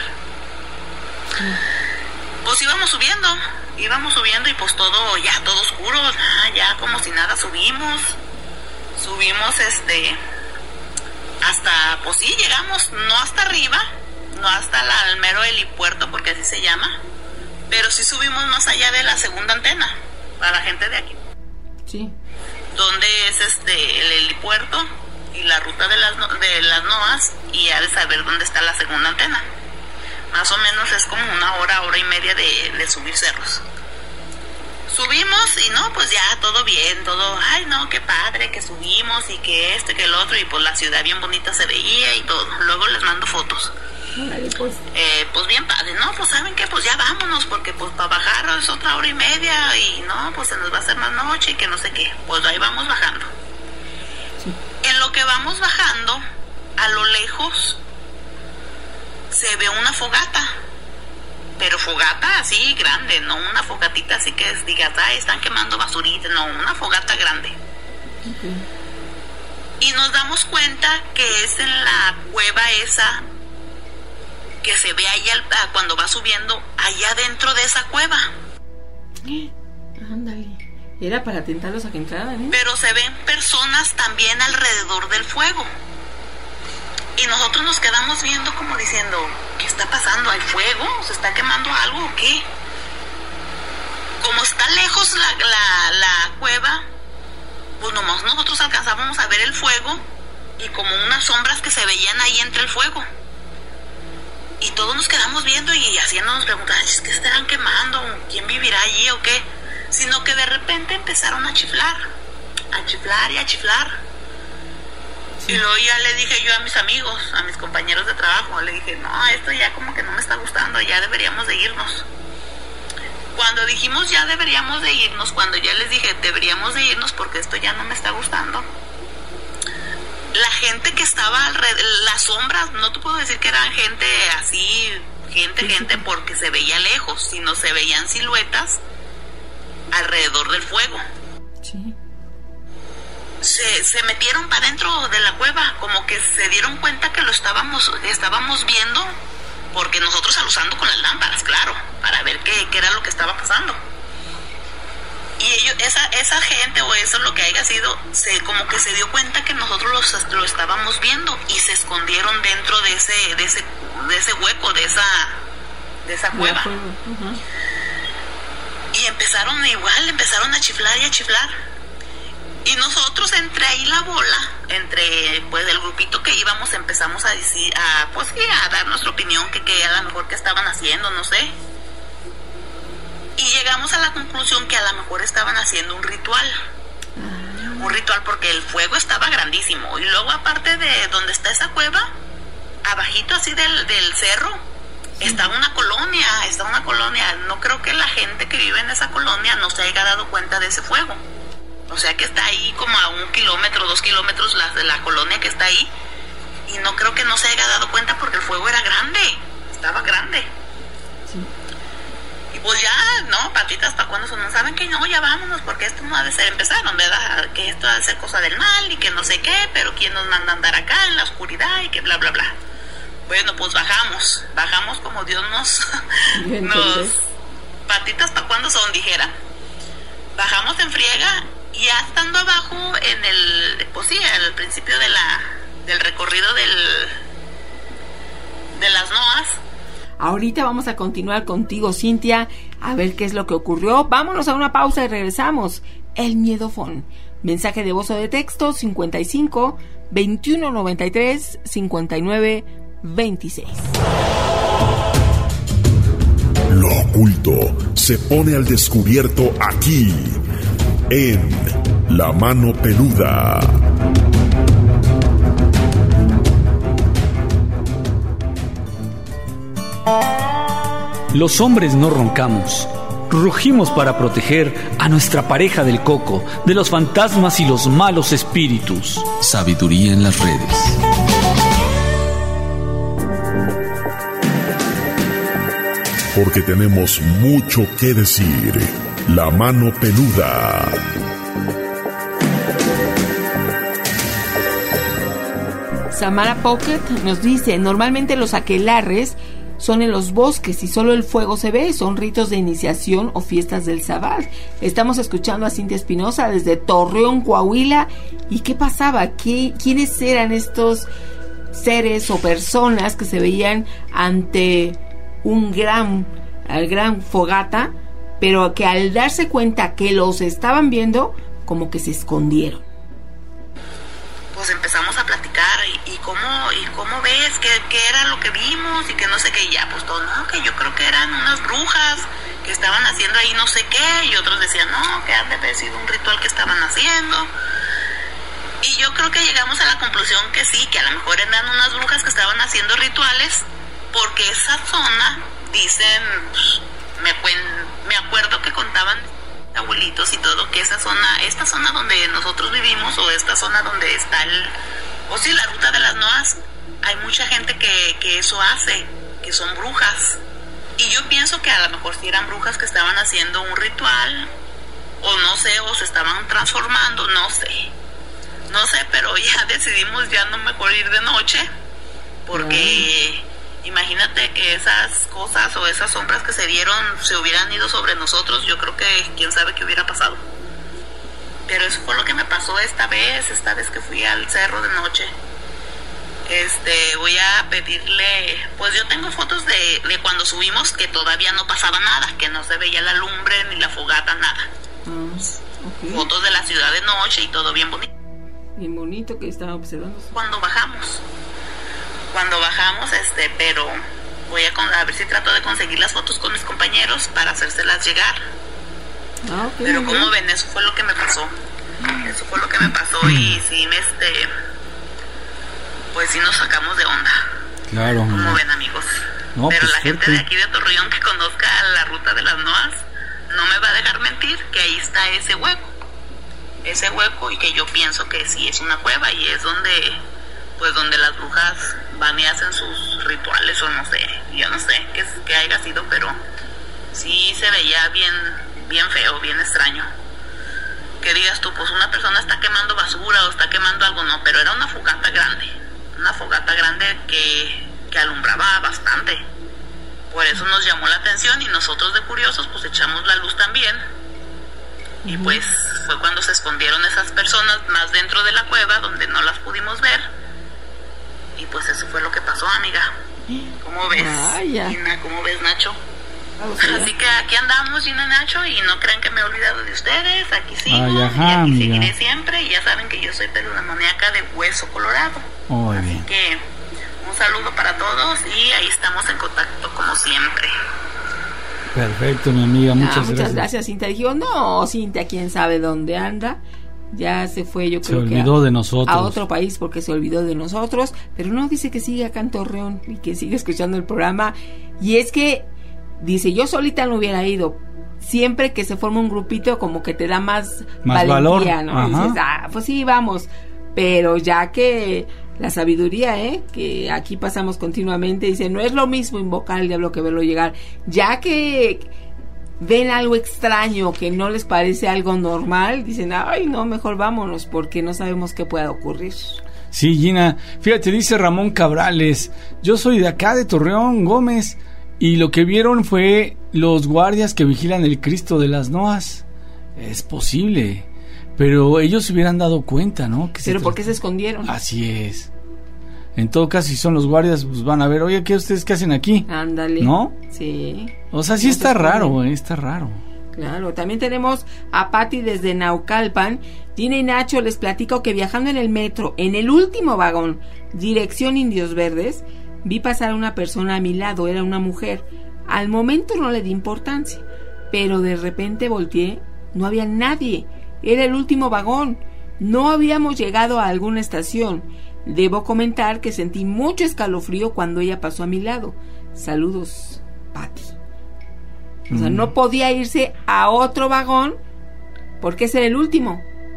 Pues íbamos subiendo y pues todo oscuro. Ya como si nada subimos hasta, pues sí, llegamos, no hasta arriba, no hasta el mero helipuerto, porque así se llama, pero sí subimos más allá de la segunda antena, para la gente de aquí. Sí. Donde es el helipuerto, y la ruta de las NOAS, y ha de saber dónde está la segunda antena. Más o menos es como una hora y media de subir cerros. Subimos y no, pues ya todo bien, todo, ay no, qué padre que subimos y que esto y que el otro, y pues la ciudad bien bonita se veía y todo. Luego les mando fotos. Pues bien padre, no, pues saben qué, pues ya vámonos, porque pues para bajar es otra hora y media y no, pues se nos va a hacer más noche y que no sé qué. Pues ahí vamos bajando. Sí. En lo que vamos bajando, a lo lejos se ve una fogata, pero fogata así grande, no una fogatita así que digas, ay, están quemando basurita, no, una fogata grande. Y nos damos cuenta que es en la cueva esa que se ve ahí cuando va subiendo, allá dentro de esa cueva. Ándale. Era para tentarlos a que entraran, ¿eh? Pero se ven personas también alrededor del fuego. Y nosotros nos quedamos viendo como diciendo, ¿qué está pasando? ¿Hay fuego? ¿Se está quemando algo o qué? Como está lejos la cueva, pues nomás nosotros alcanzábamos a ver el fuego y como unas sombras que se veían ahí entre el fuego. Y todos nos quedamos viendo y haciéndonos preguntas, ¿qué estarán quemando? ¿Quién vivirá allí o qué? Sino que de repente empezaron a chiflar y a chiflar. Sí. Y luego ya le dije yo a mis amigos, a mis compañeros de trabajo, le dije, no, esto ya como que no me está gustando, ya deberíamos de irnos. Cuando dijimos ya deberíamos de irnos, cuando ya les dije deberíamos de irnos porque esto ya no me está gustando, la gente que estaba alrededor, las sombras, no te puedo decir que eran gente así, gente, porque se veía lejos, sino se veían siluetas alrededor del fuego. Sí. Se metieron para dentro de la cueva, como que se dieron cuenta que lo estábamos viendo, porque nosotros alusando con las lámparas, claro, para ver qué era lo que estaba pasando. Y ellos, esa gente o eso lo que haya sido, como que se dio cuenta que nosotros lo estábamos viendo y se escondieron dentro de ese hueco, de esa cueva. Uh-huh. Y empezaron a chiflar y a chiflar. Y nosotros entre ahí la bola, entre pues el grupito que íbamos, empezamos a decir, a dar nuestra opinión, que a lo mejor que estaban haciendo, no sé. Y llegamos a la conclusión que a lo mejor estaban haciendo un ritual. Un ritual porque el fuego estaba grandísimo. Y luego aparte de donde está esa cueva, abajito así del cerro, está una colonia. No creo que la gente que vive en esa colonia no se haya dado cuenta de ese fuego. O sea que está ahí como a 1 kilómetro, 2 kilómetros de la colonia que está ahí. Y no creo que no se haya dado cuenta porque el fuego era grande. Estaba grande. Sí. Y pues ya, no, patitas, ¿para cuándo son? ¿Saben que no? Ya vámonos, porque esto no ha de ser, empezaron, ¿verdad? Que esto ha de ser cosa del mal y que no sé qué, pero ¿quién nos manda a andar acá en la oscuridad y que bla, bla, bla? Bueno, pues bajamos como Dios nos patitas, ¿para cuándo son? Dijeran. Bajamos en friega y ya estando abajo en al principio del recorrido de las NOAS. Ahorita vamos a continuar contigo, Cintia, a ver qué es lo que ocurrió. Vámonos a una pausa y regresamos. El Miedofón. Mensaje de voz o de texto 55 21 93 59 26. Lo oculto se pone al descubierto aquí, en La Mano Peluda. Los hombres no roncamos, rugimos para proteger a nuestra pareja del coco, de los fantasmas y los malos espíritus. Sabiduría en las redes. Porque tenemos mucho que decir. La Mano Peluda. Samara Pocket nos dice, normalmente los aquelarres son en los bosques y solo el fuego se ve, son ritos de iniciación o fiestas del Sabbat. Estamos escuchando a Cintia Espinosa desde Torreón, Coahuila. ¿Y qué pasaba? ¿Quiénes eran estos seres o personas que se veían ante gran fogata, pero que al darse cuenta que los estaban viendo, como que se escondieron? pues empezamos a platicar y cómo ves, qué era lo que vimos y que no sé qué, y ya pues todo, no, que yo creo que eran unas brujas que estaban haciendo ahí no sé qué, y otros decían, no, que ha de haber sido un ritual que estaban haciendo. Y yo creo que llegamos a la conclusión que sí, que a lo mejor eran unas brujas que estaban haciendo rituales, porque esa zona, dicen, me acuerdo que contaban abuelitos y todo, que esta zona donde nosotros vivimos, o esta zona donde está la ruta de las Noas, hay mucha gente que eso hace, que son brujas. Y yo pienso que a lo mejor sí eran brujas que estaban haciendo un ritual, o no sé, o se estaban transformando, no sé, pero ya decidimos ya no mejor ir de noche, porque imagínate que esas cosas o esas sombras que se vieron se hubieran ido sobre nosotros, yo creo que quién sabe qué hubiera pasado. Pero eso fue lo que me pasó esta vez que fui al cerro de noche. Voy a pedirle, pues yo tengo fotos de cuando subimos, que todavía no pasaba nada, que no se veía la lumbre ni la fogata, nada. Okay. Fotos de la ciudad de noche y todo bien bonito. Bien bonito que estaba observando. Cuando bajamos, pero voy a ver si trato de conseguir las fotos con mis compañeros para hacérselas llegar. Okay, pero como ven, eso fue lo que me pasó. Y sí, pues sí nos sacamos de onda. Claro. Como ven, amigos. No, pero pues la gente de aquí de Torreón que conozca la ruta de las Noas no me va a dejar mentir que ahí está ese hueco, y que yo pienso que sí es una cueva, y es donde las brujas van y hacen sus rituales, o no sé, yo no sé qué haya sido, pero sí se veía bien feo, bien extraño. Que digas tú, pues una persona está quemando basura o está quemando algo, no, pero era una fogata grande que alumbraba bastante. Por eso nos llamó la atención, y nosotros de curiosos pues echamos la luz también. Y pues fue cuando se escondieron esas personas más dentro de la cueva, donde no las pudimos ver. Y pues eso fue lo que pasó, amiga. ¿Cómo ves, Gina? ¿Cómo ves, Nacho? Así que aquí andamos, Gina y Nacho, y no crean que me he olvidado de ustedes. Aquí sigo, y aquí seguiré siempre. Y ya saben que yo soy peludomaníaca de hueso colorado. Así que un saludo para todos, y ahí estamos en contacto como siempre. Perfecto, mi amiga, muchas gracias, Cintia. Dijo, no, Cintia, quién sabe dónde anda. Ya se fue, yo creo que se olvidó de nosotros, a otro país, porque se olvidó de nosotros. Pero no, dice que sigue acá en Torreón y que sigue escuchando el programa. Y es que dice, yo solita no hubiera ido. Siempre que se forma un grupito, como que te da más valentía, valor, ¿no? Dices, pues sí, vamos. Pero ya que la sabiduría, que aquí pasamos continuamente, dice, no es lo mismo invocar al diablo que verlo llegar. Ya que ven algo extraño, que no les parece algo normal, dicen, ay, no, mejor vámonos, porque no sabemos qué pueda ocurrir. Sí, Gina, fíjate, dice Ramón Cabrales, yo soy de acá, de Torreón, Gómez, y lo que vieron fue los guardias que vigilan el Cristo de las Noas. Es posible, pero ellos se hubieran dado cuenta, ¿no? Pero ¿por qué se escondieron? Así es. En todo caso, si son los guardias, pues van a ver, oye, ¿qué ustedes qué hacen aquí? Ándale. ¿No? Sí. O sea, sí está raro, está raro. Claro, también tenemos a Patti desde Naucalpan. Gina y Nacho, les platico que viajando en el metro, en el último vagón, dirección Indios Verdes, vi pasar a una persona a mi lado, era una mujer. Al momento no le di importancia, pero de repente volteé, no había nadie, era el último vagón, no habíamos llegado a alguna estación. Debo comentar que sentí mucho escalofrío cuando ella pasó a mi lado. Saludos, Patti. O sea, no podía irse a otro vagón porque ese era el último.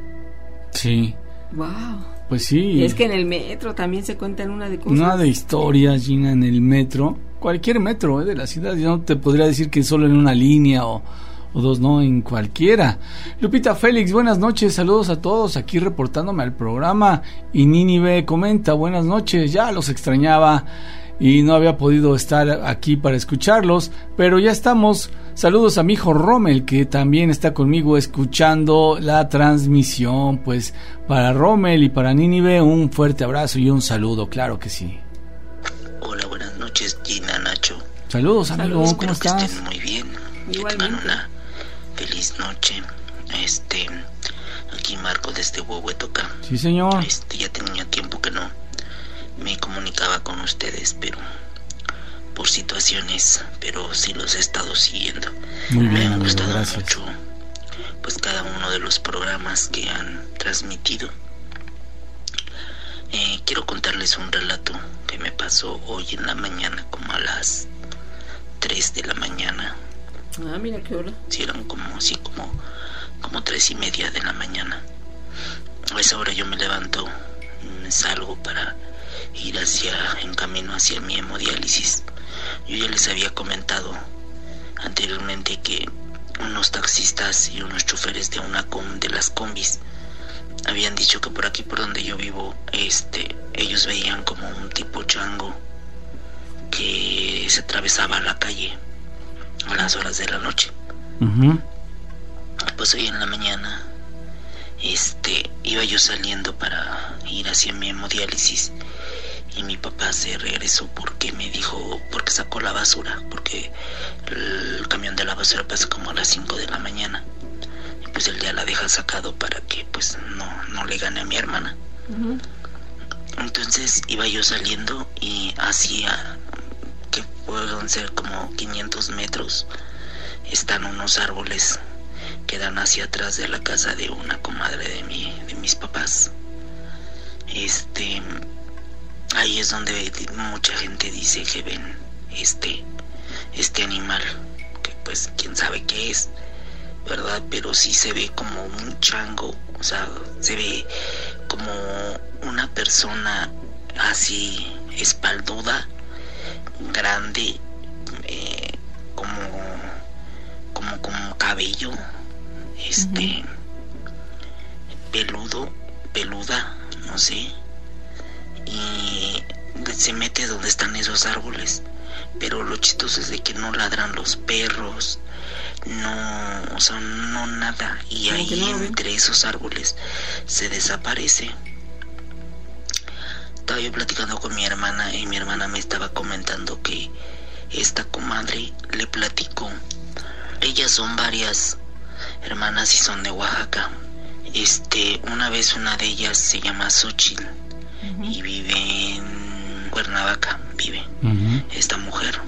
Sí. Wow. Pues sí. Y es que en el metro también se cuentan una de cosas. Una de historias, Gina, en el metro. Cualquier metro de la ciudad. Yo no te podría decir que solo en una línea o dos, no, en cualquiera. Lupita Félix, buenas noches, saludos a todos, aquí reportándome al programa. Y Nínive comenta, buenas noches, ya los extrañaba y no había podido estar aquí para escucharlos, pero ya estamos. Saludos a mi hijo Rommel, que también está conmigo escuchando la transmisión. Pues para Rommel y para Nínive un fuerte abrazo y un saludo, claro que sí. Hola, buenas noches, Gina, Nacho. Saludos, amigo, ¿cómo estás? Que estén muy bien. Igualmente. Una feliz noche. aquí Marco desde Huehuetoca. Sí, señor. Ya tenía tiempo que no me comunicaba con ustedes, pero por situaciones, pero sí los he estado siguiendo. Muy bien, me han gustado gracias. mucho pues cada uno de los programas que han transmitido. Quiero contarles un relato que me pasó hoy en la mañana, como a las 3 de la mañana. Ah, mira qué hora. Sí, eran como 3:30 de la mañana. A esa hora yo me levanto, salgo para ir en camino hacia mi hemodiálisis. Yo ya les había comentado anteriormente que unos taxistas y unos choferes de de las combis habían dicho que por aquí, por donde yo vivo, ellos veían como un tipo chango que se atravesaba la calle a las horas de la noche. Uh-huh. Pues hoy en la mañana iba yo saliendo para ir hacia mi hemodiálisis y mi papá se regresó porque sacó la basura, porque el camión de la basura pasa como a las 5 de la mañana y pues él ya la deja sacado para que pues no le gane a mi hermana. Uh-huh. Entonces iba yo saliendo y hacia que pueden ser como 500 metros están unos árboles que dan hacia atrás de la casa de una comadre de mis papás. Ahí es donde mucha gente dice que ven este animal, que pues quién sabe qué es, ¿verdad? Pero sí se ve como un chango, o sea, se ve como una persona así espalduda, grande, como cabello, peluda, no sé, y se mete donde están esos árboles, pero lo chistoso es de que no ladran los perros, no nada, y ahí entre esos árboles se desaparece. Estaba yo platicando con mi hermana y mi hermana me estaba comentando que esta comadre le platicó. Ellas son varias hermanas y son de Oaxaca. Una vez una de ellas se llama Xochitl, uh-huh, y vive en Cuernavaca, uh-huh, esta mujer.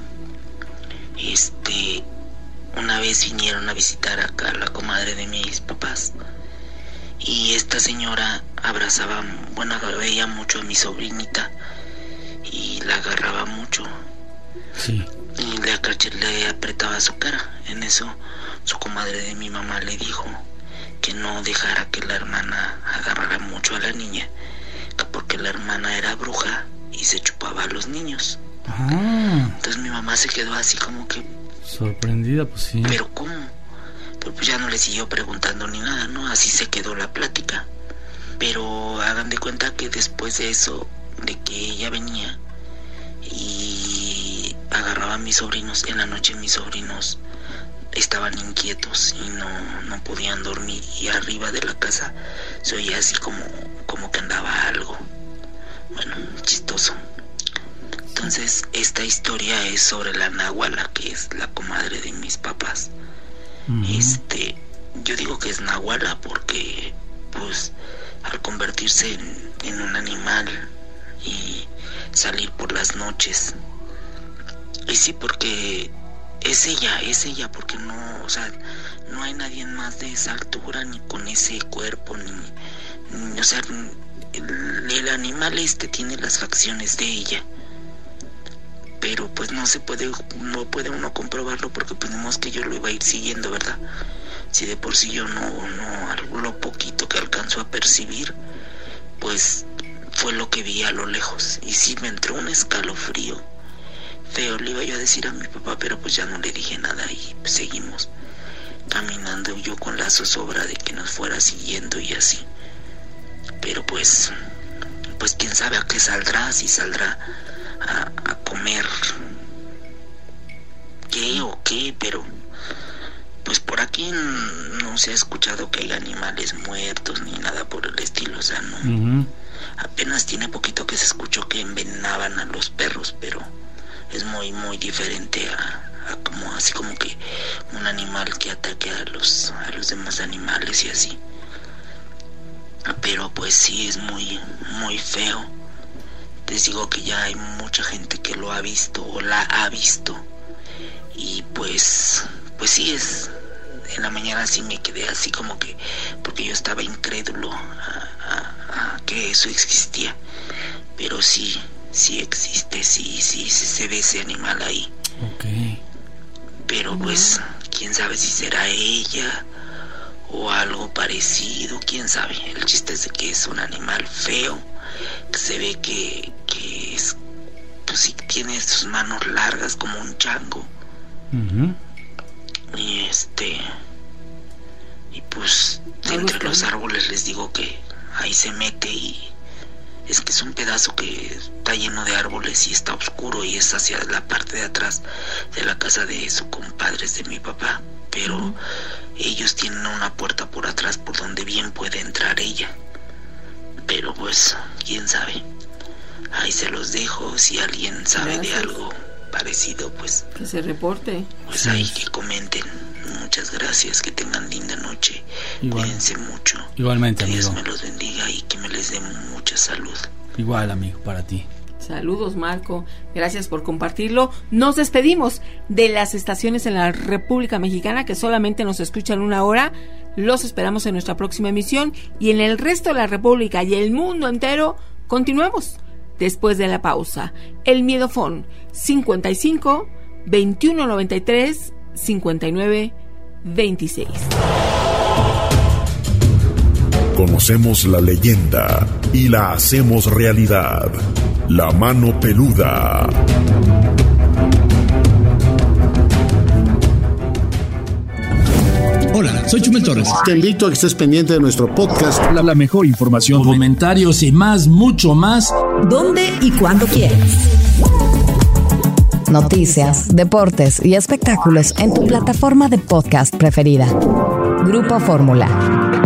Una vez vinieron a visitar acá a la comadre de mis papás y esta señora veía mucho a mi sobrinita y la agarraba mucho. Sí. Y le apretaba su cara. En eso su comadre de mi mamá le dijo que no dejara que la hermana agarrara mucho a la niña, porque la hermana era bruja y se chupaba a los niños. Ah. Entonces mi mamá se quedó así como que sorprendida, pues sí. ¿Pero cómo? Pero pues ya no le siguió preguntando ni nada, ¿no? Así se quedó la plática. Pero hagan de cuenta que después de eso, de que ella venía y agarraba a mis sobrinos, en la noche mis sobrinos estaban inquietos y no podían dormir, y arriba de la casa se oía así como que andaba algo. Bueno, chistoso. Entonces esta historia es sobre la Nahuala, que es la comadre de mis papás. Uh-huh. Yo digo que es Nahuala porque pues al convertirse en un animal y salir por las noches, y sí, porque es ella, porque no hay nadie más de esa altura, ni con ese cuerpo, ni o sea, el animal tiene las facciones de ella, pero pues no puede uno comprobarlo, porque pensemos que yo lo iba a ir siguiendo, ¿verdad? Si de por sí yo lo poquito que alcanzo a percibir, pues fue lo que vi a lo lejos, y sí me entró un escalofrío feo. Le iba yo a decir a mi papá, pero pues ya no le dije nada y pues seguimos caminando, yo con la zozobra de que nos fuera siguiendo y así. Pero pues quién sabe a qué saldrá, si saldrá a comer qué o qué, pero pues por aquí no se ha escuchado que haya animales muertos ni nada por el estilo, o sea, no. Uh-huh. Apenas tiene poquito que se escuchó que envenenaban a los perros, pero es muy muy diferente a como así como que un animal que ataque a los demás animales y así. pero pues sí es muy, muy feo. Les digo que ya hay mucha gente que lo ha visto o la ha visto. Y pues sí es... En la mañana sí me quedé así como que... Porque yo estaba incrédulo a que eso existía. Pero sí existe, sí se ve ese animal ahí. Okay. Pero pues, quién sabe si será ella o algo parecido, quién sabe. El chiste es de que es un animal feo, que se ve que es... Pues sí, tiene sus manos largas como un chango. Uh-huh. Y pues entre los árboles les digo que ahí se mete, y es que es un pedazo que está lleno de árboles y está oscuro, y es hacia la parte de atrás de la casa de sus compadres de mi papá, pero ellos tienen una puerta por atrás por donde bien puede entrar ella. Pero pues quién sabe, ahí se los dejo. Si alguien sabe de algo parecido, pues que se reporte, pues ahí que comenten. Muchas gracias, que tengan linda noche. Cuídense mucho. Igualmente, que Dios amigo. me los bendiga y que me les dé mucha salud. Igual, amigo, para ti. Saludos, Marco. Gracias por compartirlo. Nos despedimos de las estaciones en la República Mexicana que solamente nos escuchan 1 hora. Los esperamos en nuestra próxima emisión, y en el resto de la República y el mundo entero continuemos después de la pausa. El Miedofón 55 21 93 59 26. Conocemos la leyenda y la hacemos realidad. La mano peluda. Hola, soy Chumel Torres. Te invito a que estés pendiente de nuestro podcast. La mejor información, comentarios y mucho más. ¿Dónde y cuándo quieras? Noticias, deportes y espectáculos en tu plataforma de podcast preferida. Grupo Fórmula.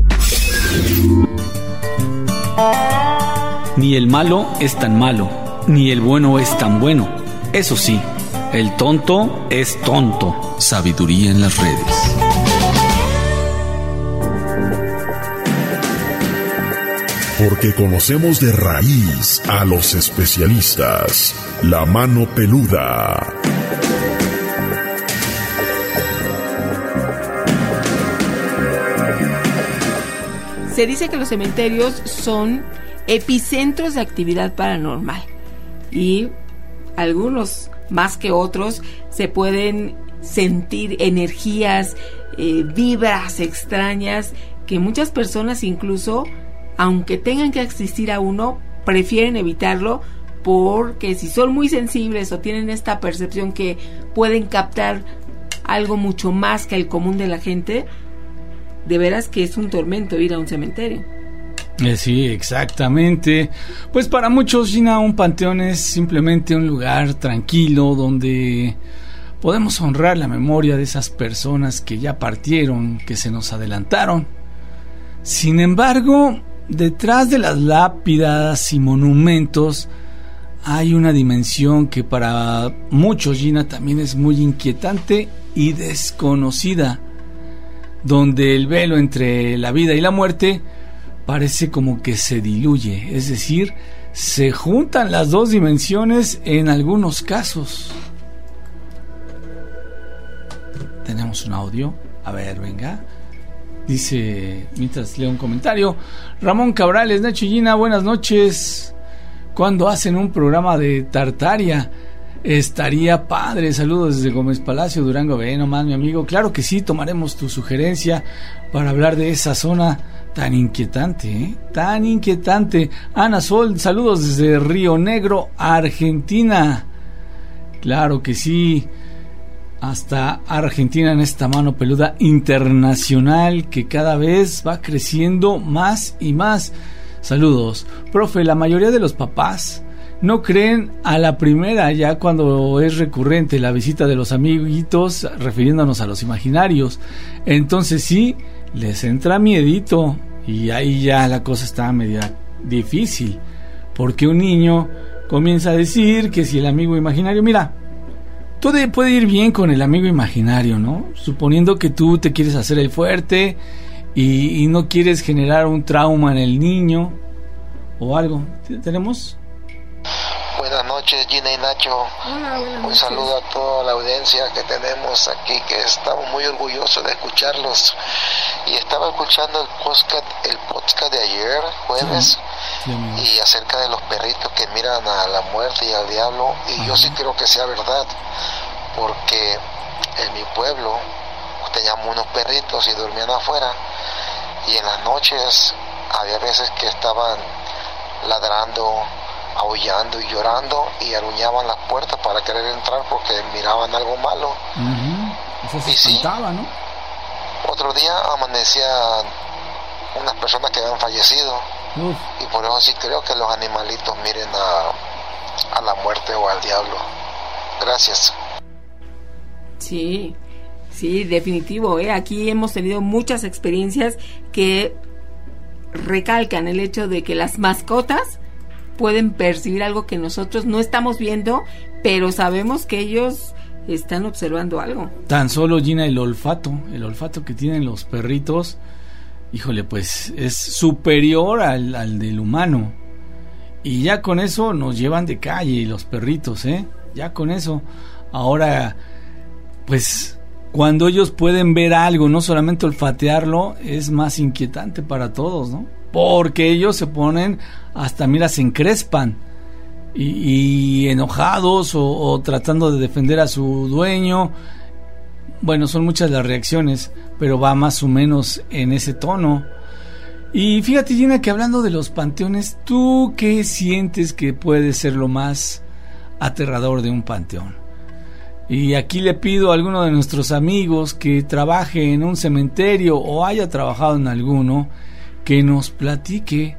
Ni el malo es tan malo, ni el bueno es tan bueno. Eso sí, el tonto es tonto. Sabiduría en las redes. Porque conocemos de raíz a los especialistas. La mano peluda. Se dice que los cementerios son epicentros de actividad paranormal, y algunos más que otros se pueden sentir energías, vibras extrañas que muchas personas, incluso aunque tengan que asistir a uno, prefieren evitarlo, porque si son muy sensibles o tienen esta percepción que pueden captar algo mucho más que el común de la gente, de veras que es un tormento ir a un cementerio. Sí, exactamente. Pues para muchos, Gina, un panteón es simplemente un lugar tranquilo donde podemos honrar la memoria de esas personas que ya partieron, que se nos adelantaron. Sin embargo, detrás de las lápidas y monumentos hay una dimensión que para muchos, Gina, también es muy inquietante y desconocida, donde el velo entre la vida y la muerte parece como que se diluye, es decir, se juntan las dos dimensiones en algunos casos. Tenemos un audio, a ver, venga. Dice, mientras leo un comentario, Ramón Cabrales, Nacho y Gina, buenas noches. ¿Cuándo hacen un programa de Tartaria? Estaría padre. Saludos desde Gómez Palacio, Durango. Ve nomás, mi amigo. Claro que sí, tomaremos tu sugerencia para hablar de esa zona tan inquietante, ¿eh? Tan inquietante. Ana Sol, saludos desde Río Negro, Argentina. Claro que sí. Hasta Argentina en esta mano peluda internacional que cada vez va creciendo más y más. Saludos. Profe, la mayoría de los papás no creen a la primera ya cuando es recurrente la visita de los amiguitos, refiriéndonos a los imaginarios. Entonces sí, les entra miedito y ahí ya la cosa está media difícil, porque un niño comienza a decir que si el amigo imaginario, mira, todo puede ir bien con el amigo imaginario, ¿no? Suponiendo que tú te quieres hacer el fuerte y no quieres generar un trauma en el niño o algo. ¿Tenemos? Buenas noches, Gina y Nacho. Hola, un saludo a toda la audiencia que tenemos aquí, que estamos muy orgullosos de escucharlos. Y estaba escuchando el podcast de ayer, jueves, y acerca de los perritos que miran a la muerte y al diablo. Y yo sí creo que sea verdad, porque en mi pueblo teníamos unos perritos y dormían afuera, y en las noches había veces que estaban ladrando, aullando y llorando, y aruñaban las puertas para querer entrar porque miraban algo malo. Eso se espantaba, ¿no? Otro día amanecían unas personas que habían fallecido. Y por eso sí creo que los animalitos miren a la muerte o al diablo. Gracias. Sí, definitivo, Aquí hemos tenido muchas experiencias que recalcan el hecho de que las mascotas pueden percibir algo que nosotros no estamos viendo, pero sabemos que ellos están observando algo. Tan solo, Gina, el olfato que tienen los perritos, híjole, pues es superior al del humano. Y ya con eso nos llevan de calle los perritos, ya con eso. Ahora, pues cuando ellos pueden ver algo, no solamente olfatearlo, es más inquietante para todos, ¿no? Porque ellos se ponen hasta, mira, se encrespan y enojados o tratando de defender a su dueño. Bueno, son muchas las reacciones, pero va más o menos en ese tono. Y fíjate, Gina, que hablando de los panteones, ¿tú qué sientes que puede ser lo más aterrador de un panteón? Y aquí le pido a alguno de nuestros amigos que trabaje en un cementerio o haya trabajado en alguno, que nos platique,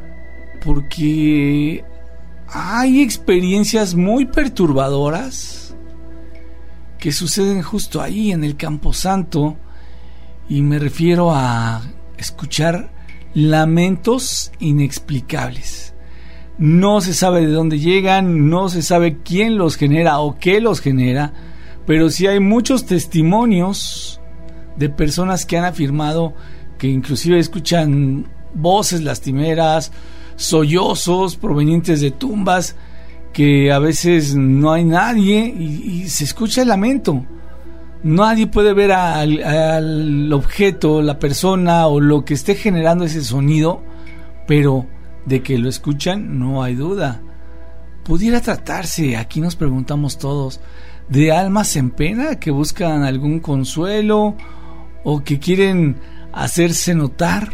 porque hay experiencias muy perturbadoras que suceden justo ahí en el Camposanto, y me refiero a escuchar lamentos inexplicables. No se sabe de dónde llegan, no se sabe quién los genera o qué los genera, pero sí hay muchos testimonios de personas que han afirmado que inclusive escuchan voces lastimeras, sollozos provenientes de tumbas, que a veces no hay nadie y se escucha el lamento. Nadie puede ver al objeto, la persona o lo que esté generando ese sonido, pero de que lo escuchan no hay duda. Pudiera tratarse, aquí nos preguntamos todos, de almas en pena que buscan algún consuelo o que quieren hacerse notar.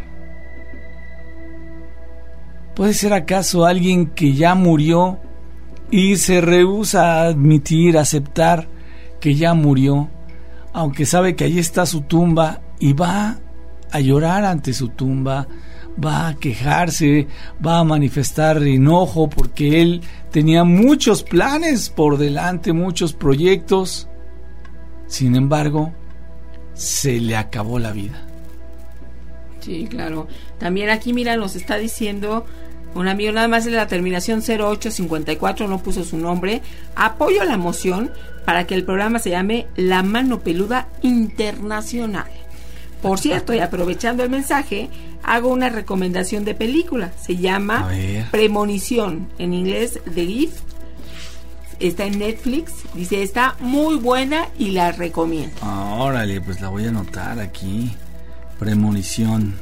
¿Puede ser acaso alguien que ya murió y se rehúsa a admitir, aceptar que ya murió, aunque sabe que ahí está su tumba, y va a llorar ante su tumba, va a quejarse, va a manifestar enojo porque él tenía muchos planes por delante, muchos proyectos, sin embargo, se le acabó la vida? Sí, claro. También aquí, mira, nos está diciendo un amigo, nada más de la terminación 0854, no puso su nombre: apoyo la moción para que el programa se llame La Mano Peluda Internacional. Por cierto, y aprovechando el mensaje, hago una recomendación de película. Se llama Premonición, en inglés The Gift. Está en Netflix. Dice, está muy buena y la recomiendo. Órale, pues la voy a anotar aquí. Premonición,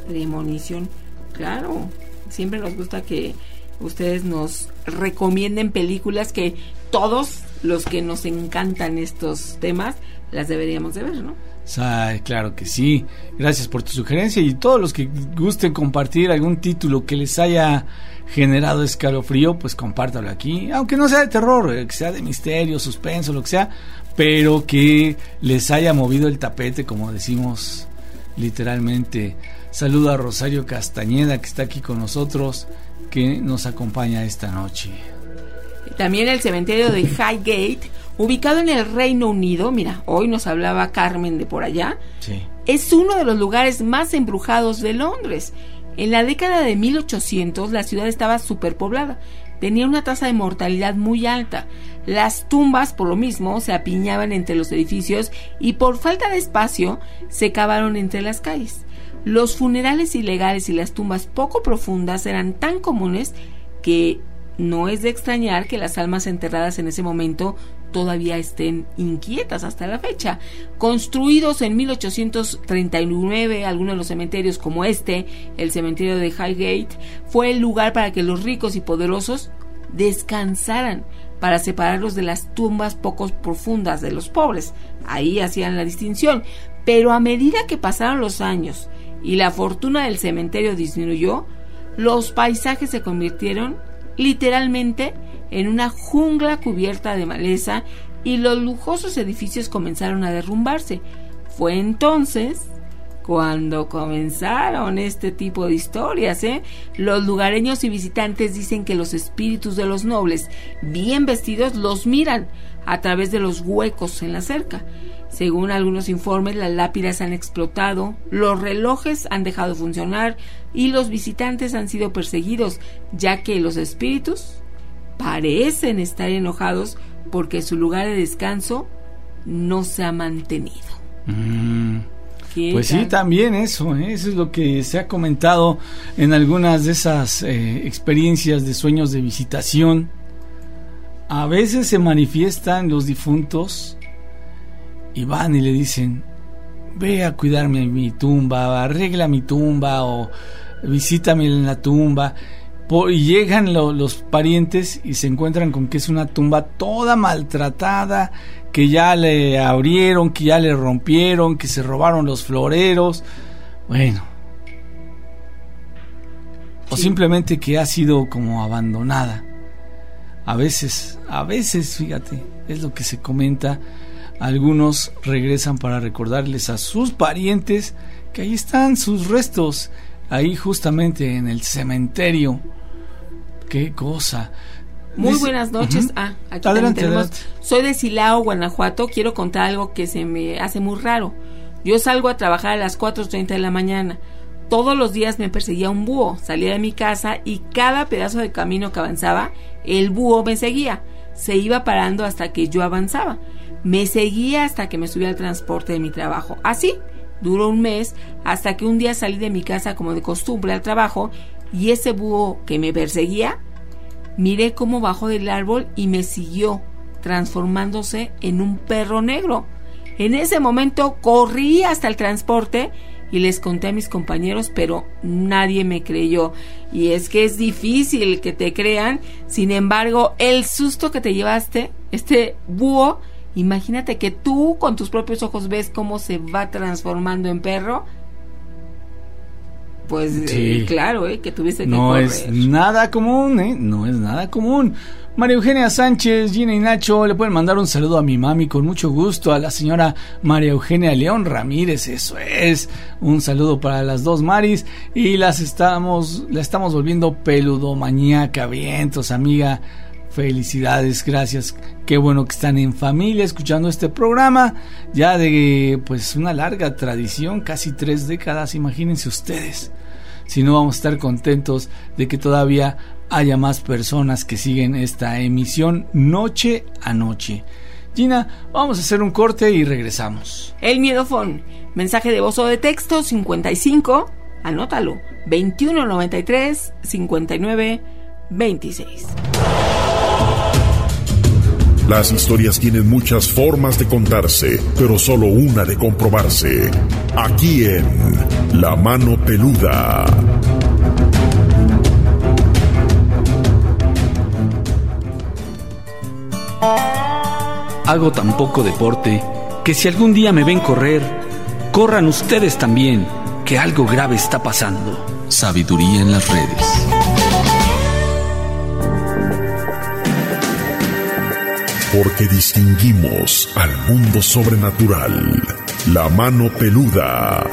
claro. Siempre nos gusta que ustedes nos recomienden películas que todos los que nos encantan estos temas las deberíamos de ver, ¿no? Claro que sí. Gracias por tu sugerencia, y todos los que gusten compartir algún título que les haya generado escalofrío, pues compártalo aquí, aunque no sea de terror, que sea de misterio, suspenso, lo que sea, pero que les haya movido el tapete, como decimos literalmente. Saludo a Rosario Castañeda, que está aquí con nosotros, que nos acompaña esta noche. También el cementerio de Highgate, ubicado en el Reino Unido, mira, hoy nos hablaba Carmen de por allá, sí, es uno de los lugares más embrujados de Londres. En la década de 1800 la ciudad estaba superpoblada, tenía una tasa de mortalidad muy alta. Las tumbas, por lo mismo, se apiñaban entre los edificios y por falta de espacio se cavaron entre las calles. Los funerales ilegales y las tumbas poco profundas eran tan comunes que no es de extrañar que las almas enterradas en ese momento todavía estén inquietas hasta la fecha. Construidos en 1839, algunos de los cementerios como el cementerio de Highgate, fue el lugar para que los ricos y poderosos descansaran, para separarlos de las tumbas poco profundas de los pobres. Ahí hacían la distinción. Pero a medida que pasaron los años y la fortuna del cementerio disminuyó, los paisajes se convirtieron literalmente en una jungla cubierta de maleza y los lujosos edificios comenzaron a derrumbarse. Fue entonces cuando comenzaron este tipo de historias, Los lugareños y visitantes dicen que los espíritus de los nobles bien vestidos los miran a través de los huecos en la cerca. Según algunos informes, las lápidas han explotado, los relojes han dejado de funcionar y los visitantes han sido perseguidos, ya que los espíritus parecen estar enojados porque su lugar de descanso no se ha mantenido. Pues sí, también eso es lo que se ha comentado en algunas de esas experiencias de sueños de visitación. A veces se manifiestan los difuntos y van y le dicen: ve a cuidarme mi tumba, arregla mi tumba o visítame en la tumba. Y llegan los parientes y se encuentran con que es una tumba toda maltratada, que ya le abrieron, que ya le rompieron, que se robaron los floreros, bueno, o simplemente que ha sido como abandonada. A veces, fíjate, es lo que se comenta. Algunos regresan para recordarles a sus parientes que ahí están sus restos, ahí justamente en el cementerio. Qué cosa. Muy buenas noches. Aquí adelante, tenemos. adelante. Soy de Silao, Guanajuato. Quiero contar algo que se me hace muy raro. Yo salgo a trabajar a las 4:30 de la mañana. Todos los días me perseguía un búho. Salía de mi casa y cada pedazo de camino que avanzaba, el búho me seguía. Se iba parando hasta que yo avanzaba. Me seguía hasta que me subí al transporte de mi trabajo. Así duró un mes, hasta que un día salí de mi casa como de costumbre al trabajo, y ese búho que me perseguía, miré cómo bajó del árbol y me siguió, transformándose en un perro negro. En ese momento corrí hasta el transporte y les conté a mis compañeros, pero nadie me creyó. Y es que es difícil que te crean. Sin embargo, el susto que te llevaste, este búho, imagínate que tú con tus propios ojos ves cómo se va transformando en perro. Pues sí. Claro, que tuviste que correr. No es nada común, no es nada común. María Eugenia Sánchez, Gina y Nacho, le pueden mandar un saludo a mi mami con mucho gusto, a la señora María Eugenia León Ramírez, eso es, un saludo para las dos Maris, y la estamos volviendo peludomaníaca, vientos, amiga, felicidades, gracias, qué bueno que están en familia escuchando este programa, ya de pues una larga tradición, casi 3 décadas, imagínense ustedes. Si no, vamos a estar contentos de que todavía haya más personas que siguen esta emisión noche a noche. Gina, vamos a hacer un corte y regresamos. El Miedofón, mensaje de voz o de texto 55, anótalo, 2193 59 26. Las historias tienen muchas formas de contarse, pero solo una de comprobarse. Aquí en La Mano Peluda. Hago tan poco deporte que si algún día me ven correr, corran ustedes también, que algo grave está pasando. Sabiduría en las redes. Porque distinguimos al mundo sobrenatural. La Mano Peluda.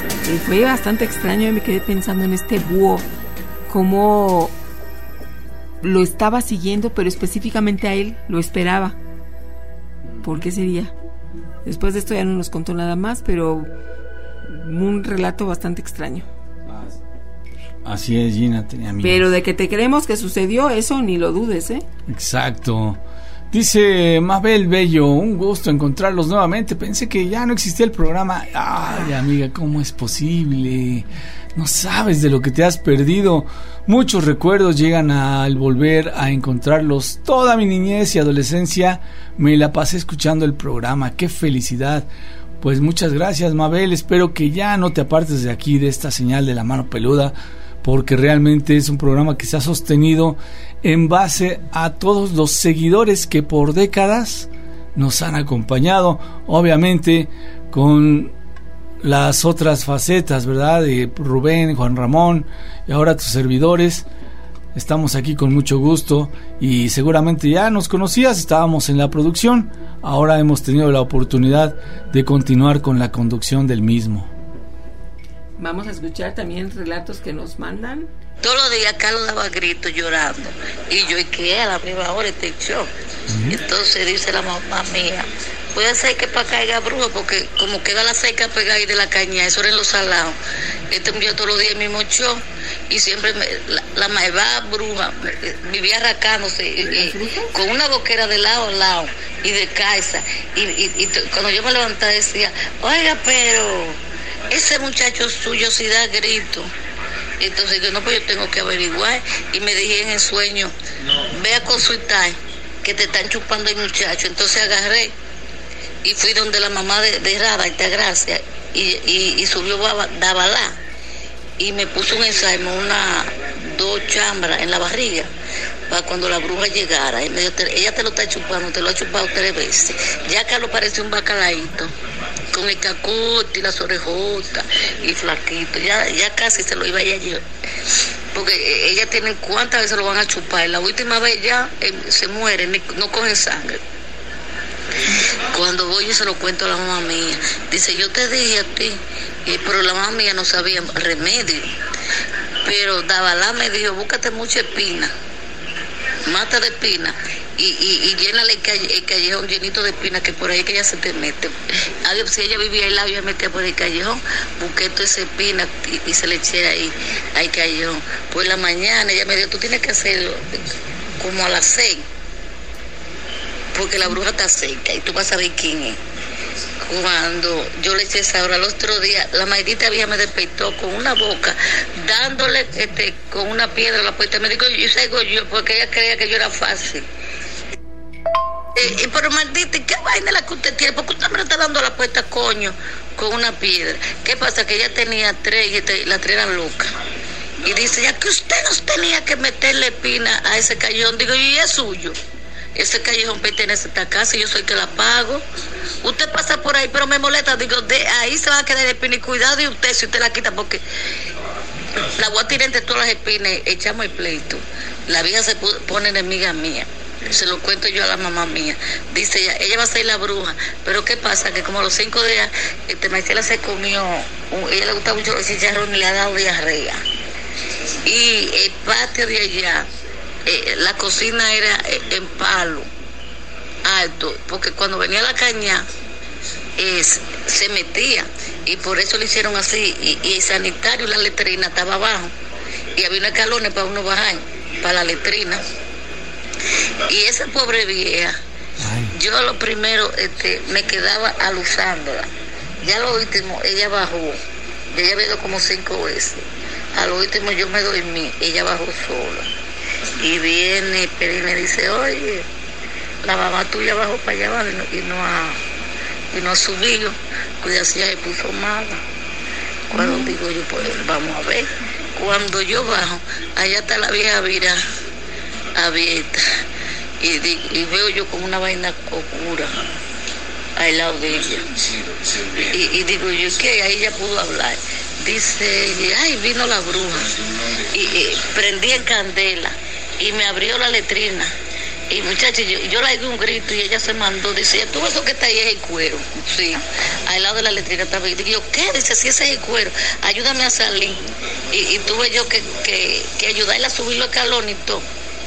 Fue bastante extraño, me quedé pensando en este búho, cómo lo estaba siguiendo, pero específicamente a él lo esperaba. ¿Por qué sería? Después de esto ya no nos contó nada más, pero un relato bastante extraño. Así es, Gina, tenía amigos. Pero de que te creemos que sucedió eso, ni lo dudes, ¿eh? Exacto. Dice Mabel Bello, un gusto encontrarlos nuevamente. Pensé que ya no existía el programa. Ay, amiga, ¿cómo es posible? No sabes de lo que te has perdido. Muchos recuerdos llegan al volver a encontrarlos. Toda mi niñez y adolescencia me la pasé escuchando el programa. ¡Qué felicidad! Pues muchas gracias, Mabel. Espero que ya no te apartes de aquí, de esta señal de la mano peluda, porque realmente es un programa que se ha sostenido en base a todos los seguidores que por décadas nos han acompañado, obviamente con las otras facetas, ¿verdad? De Rubén, Juan Ramón y ahora tus servidores. Estamos aquí con mucho gusto y seguramente ya nos conocías, estábamos en la producción, ahora hemos tenido la oportunidad de continuar con la conducción del mismo. Vamos a escuchar también relatos que nos mandan. Todos los días Carlos daba gritos llorando. Y yo, ¿y qué? A la misma hora este show. Entonces dice la mamá mía, puede ser que para caiga bruja, porque como queda la seca pegada ahí de la caña, eso era en los salados. Este envió todos los días el mismo show. Y siempre la maeva bruja vivía arrancándose con una boquera de lado a lado y de casa. Y cuando yo me levantaba decía, oiga, pero ese muchacho suyo sí da grito. Entonces yo, no, pues yo tengo que averiguar. Y me dije en el sueño, ve a consultar que te están chupando el muchacho. Entonces agarré y fui donde la mamá de Rada, Altagracia, y subió Dabalá y me puso un ensaimo, 2 chambras en la barriga para cuando la bruja llegara. Y me dijo, ella te lo está chupando, te lo ha chupado 3 veces. Ya Carlos parece un bacalaíto, con el cacote y las orejotas y flaquito, ya casi se lo iba a llevar, porque ella tiene cuántas veces lo van a chupar. La última vez ya se muere, no cogen sangre. Cuando voy yo se lo cuento a la mamá mía, dice, yo te dije a ti, pero la mamá mía no sabía remedio, pero Dabalá me dijo, búscate mucha espina, mata de espina y llénale el callejón llenito de espina, que por ahí que ella se te mete. Si ella vivía ahí, la había metido por el callejón, busqué toda esa espina y se le eché ahí al callejón. Por la mañana ella me dijo, tú tienes que hacerlo como a las 6, porque la bruja está cerca y tú vas a saber quién es. Cuando yo le eché esa hora, el otro día, la maldita vieja me despertó con una boca, dándole con una piedra a la puerta. Me dijo, yo salgo yo, porque ella creía que yo era fácil. Pero maldita, ¿qué vaina la que usted tiene? Porque usted me está dando a la puerta, coño, con una piedra. ¿Qué pasa? Que ella tenía 3 y las 3 eran locas. Y dice, ya que usted nos tenía que meterle espina a ese callejón. Digo, y es suyo. Ese callejón pertenece a esta casa y yo soy que la pago. Usted pasa por ahí, pero me molesta. Digo, de ahí se va a quedar el espina. Y cuidado de usted si usted la quita, porque la voy a tirar entre todas las espinas. Echamos el pleito. La vieja se pone enemiga mía. Se lo cuento yo a la mamá mía. Dice ella va a ser la bruja. Pero ¿qué pasa? Que como a los 5 días, Marcela se comió, ella le gusta mucho los chicharrones y le ha dado diarrea. Y el patio de allá, la cocina era en palo alto, porque cuando venía la caña se metía, y por eso le hicieron así, y el sanitario, la letrina estaba abajo, y había unos escalones para uno bajar para la letrina. Y esa pobre vieja, yo lo primero me quedaba alusándola. Ya lo último, ella bajó, ella había ido como 5 veces. A lo último yo me dormí, ella bajó sola. Y viene y me dice, oye, la mamá tuya bajó para allá abajo y no ha subido, pues así ya se puso mala. Cuando digo yo, pues vamos a ver. Cuando yo bajo, allá está la vieja vira abierta, y veo yo como una vaina oscura al lado de ella, y digo yo, ¿qué? Ahí ella pudo hablar. Dice, ay, vino la bruja, y prendí en candela y me abrió la letrina, y muchachos, yo le di un grito y ella se mandó. Dice, tú eso que está ahí es el cuero. Sí, al lado de la letrina estaba. Y digo yo, ¿qué? Dice, sí, ese es el cuero, ayúdame a salir. Y tuve yo que ayudarle a subir los escalones y todo.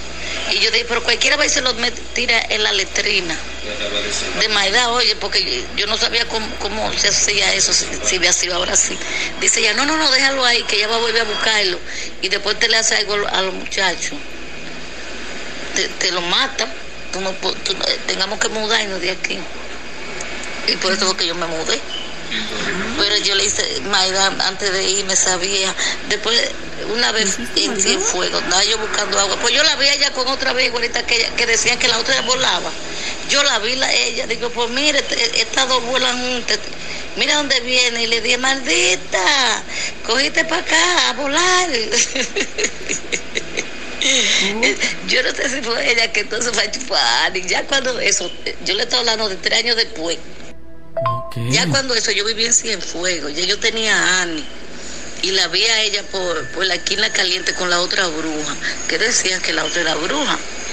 Y yo dije, pero cualquiera va y se los tira en la letrina de Maida, oye, porque yo no sabía cómo se hacía eso, si hacía ahora sí. Dice ella, no, déjalo ahí, que ella va a volver a buscarlo. Y después te le hace algo a los muchachos. Te lo mata. Tengamos que mudarnos de aquí. Y por eso fue que yo me mudé. Pero yo le hice, Maida, antes de irme sabía. Después, una vez en fuego, andaba yo buscando agua. Pues yo la vi allá con otra vez igualita que decían que la otra volaba. Yo la vi ella, digo, pues mire, estas dos vuelan juntas. Mira dónde viene. Y le dije, maldita, cogiste para acá a volar. Yo no sé si fue ella que entonces fue a chupar. Y ya cuando eso, yo le estoy hablando de 3 años después. Okay. Ya cuando eso, yo vivía en Cienfuegos, ya yo tenía a Ani y la vi a ella por la esquina caliente con la otra bruja, que decían que la otra era bruja.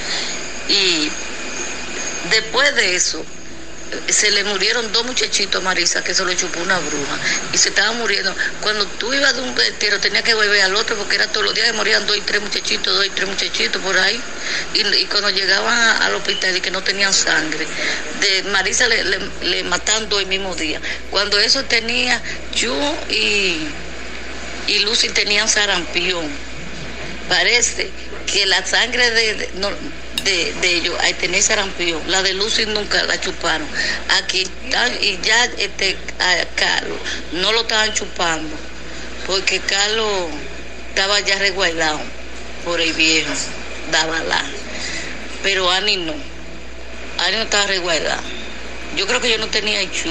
Y después de eso, se le murieron 2 muchachitos a Marisa, que se lo chupó una bruja, y se estaban muriendo. Cuando tú ibas de un vertero, tenía que volver al otro, porque era todos los días que morían 2 y 3 muchachitos por ahí. Y cuando llegaban al hospital y que no tenían sangre, de Marisa le mataban 2 el mismo día. Cuando eso tenía, yo y Lucy tenían sarampión. Parece que la sangre de ellos, ahí tenía sarampión. La de Lucy nunca la chuparon. Aquí y ya a Carlos no lo estaban chupando, porque Carlos estaba ya resguardado por el viejo, daba la. Pero Ani no estaba resguardada. Yo creo que yo no tenía Ichu.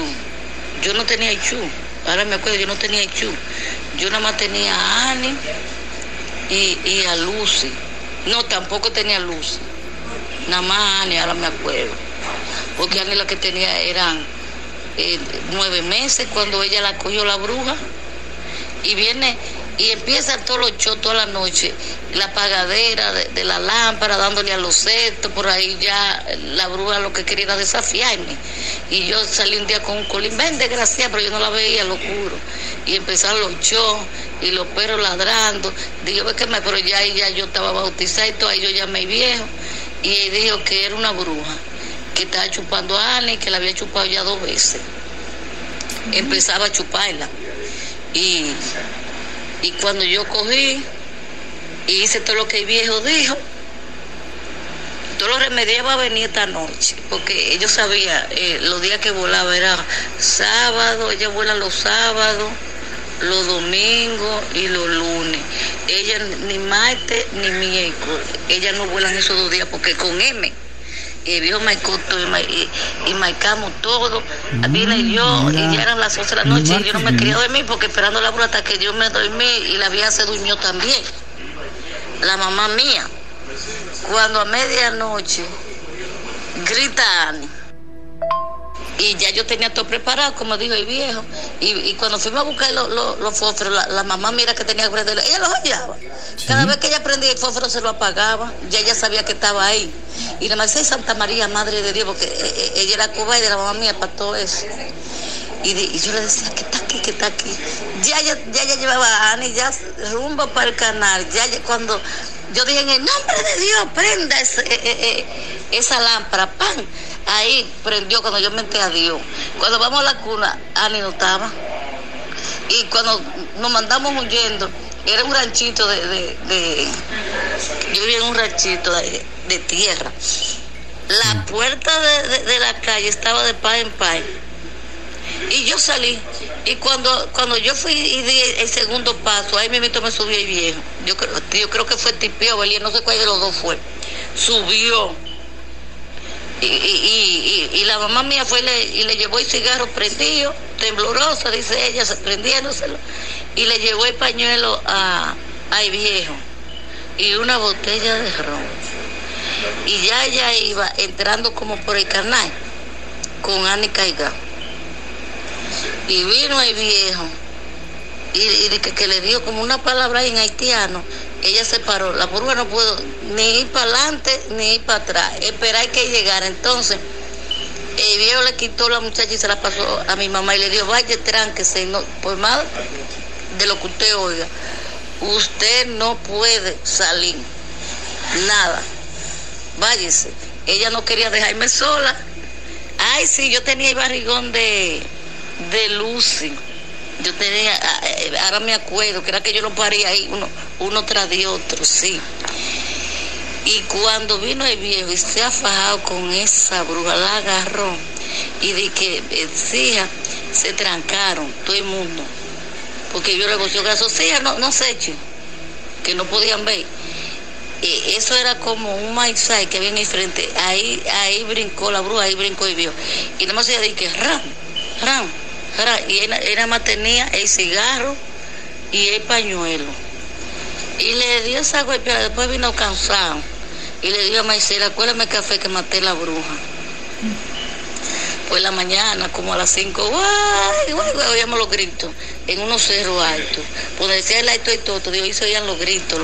Ahora me acuerdo, yo no tenía Ichu. Yo nada más tenía a Ani y a Lucy. No, tampoco tenía Lucy. Nada más Ani, ahora me acuerdo. Porque Ani la que tenía eran 9 meses cuando ella la cogió la bruja. Y viene y empieza todos los shows toda la noche. La apagadera de la lámpara, dándole a los setos. Por ahí ya la bruja lo que quería era desafiarme. Y yo salí un día con un colín, ven desgraciada, pero yo no la veía, lo juro. Y empezaron los shows y los perros ladrando. Digo, pero ya yo estaba bautizada y todo, ahí yo llamé viejo. Y él dijo que era una bruja, que estaba chupando a Ani, que la había chupado ya 2 veces. Empezaba a chuparla. Y cuando yo cogí y hice todo lo que el viejo dijo, todo lo remediaba a venir esta noche, porque ellos sabían, los días que volaba era sábado, ella vuela los sábados, los domingos y los lunes. Ella ni martes ni miércoles, ellas no vuelan esos 2 días, porque con M el viejo marcó todo y marcamos todo. Vine yo y ya eran las 11 de la noche y yo no me quería dormir, porque esperando la bruja hasta que yo me dormí, y la vieja se durmió también, la mamá mía. Cuando a medianoche grita Ani, y ya yo tenía todo preparado, como dijo el viejo, y cuando fuimos a buscar los fósforos, la mamá mira que tenía que prenderlo, ella los hallaba. ¿Sí? Cada vez que ella prendía el fósforo se lo apagaba, ya ella sabía que estaba ahí. Y la Marcela Santa María, Madre de Dios, porque ella era cobarde de la mamá mía para todo eso. Y yo le decía, que está aquí. Ya llevaba a Ani ya rumbo para el canal. Cuando yo dije, en el nombre de Dios, prenda esa lámpara, ¡pam! Ahí prendió cuando yo me entré a Dios. Cuando vamos a la cuna, Ani no estaba. Y cuando nos mandamos huyendo, era un ranchito yo vivía en un ranchito de tierra. La puerta de la calle estaba de par en par. Y yo salí. Y cuando yo fui y di el segundo paso, ahí mismo me subió el viejo. Yo creo que fue Tipeo, no sé cuál de los dos fue. Subió. Y la mamá mía fue y le llevó el cigarro prendido, temblorosa, dice ella, prendiéndoselo, y le llevó el pañuelo al viejo y una botella de ron. Y ya ella iba entrando como por el canal con Ani Caiga. Y vino el viejo y que le dio como una palabra en haitiano. Ella se paró, la burba no pudo ni ir para adelante ni ir para atrás, esperar que llegara. Entonces el viejo le quitó a la muchacha y se la pasó a mi mamá y le dijo, vaya, tránquese, no, por más de lo que usted oiga, usted no puede salir, nada. váyase. Ella no quería dejarme sola. Ay, sí, yo tenía el barrigón de Lucy. Yo tenía, ahora me acuerdo, que era que yo lo paría ahí, uno tras de otro, sí. Y cuando vino el viejo y se ha fajado con esa bruja, la agarró y de que hija, se trancaron todo el mundo. Porque yo le goció gaso, no se echen, que no podían ver. Eso era como un maizai que había en el frente. Ahí brincó la bruja, ahí brincó el viejo. Y nada más ella dice que ram. Y él nada más tenía el cigarro y el pañuelo. Y le dio esa golpeada, después vino cansado. Y le dijo a Maicela, acuérdame el café que maté la bruja. Pues la mañana, como a las 5, oíamos los gritos en unos cerros altos. Pues decía el alto y todo, Dios, y se oían los gritos.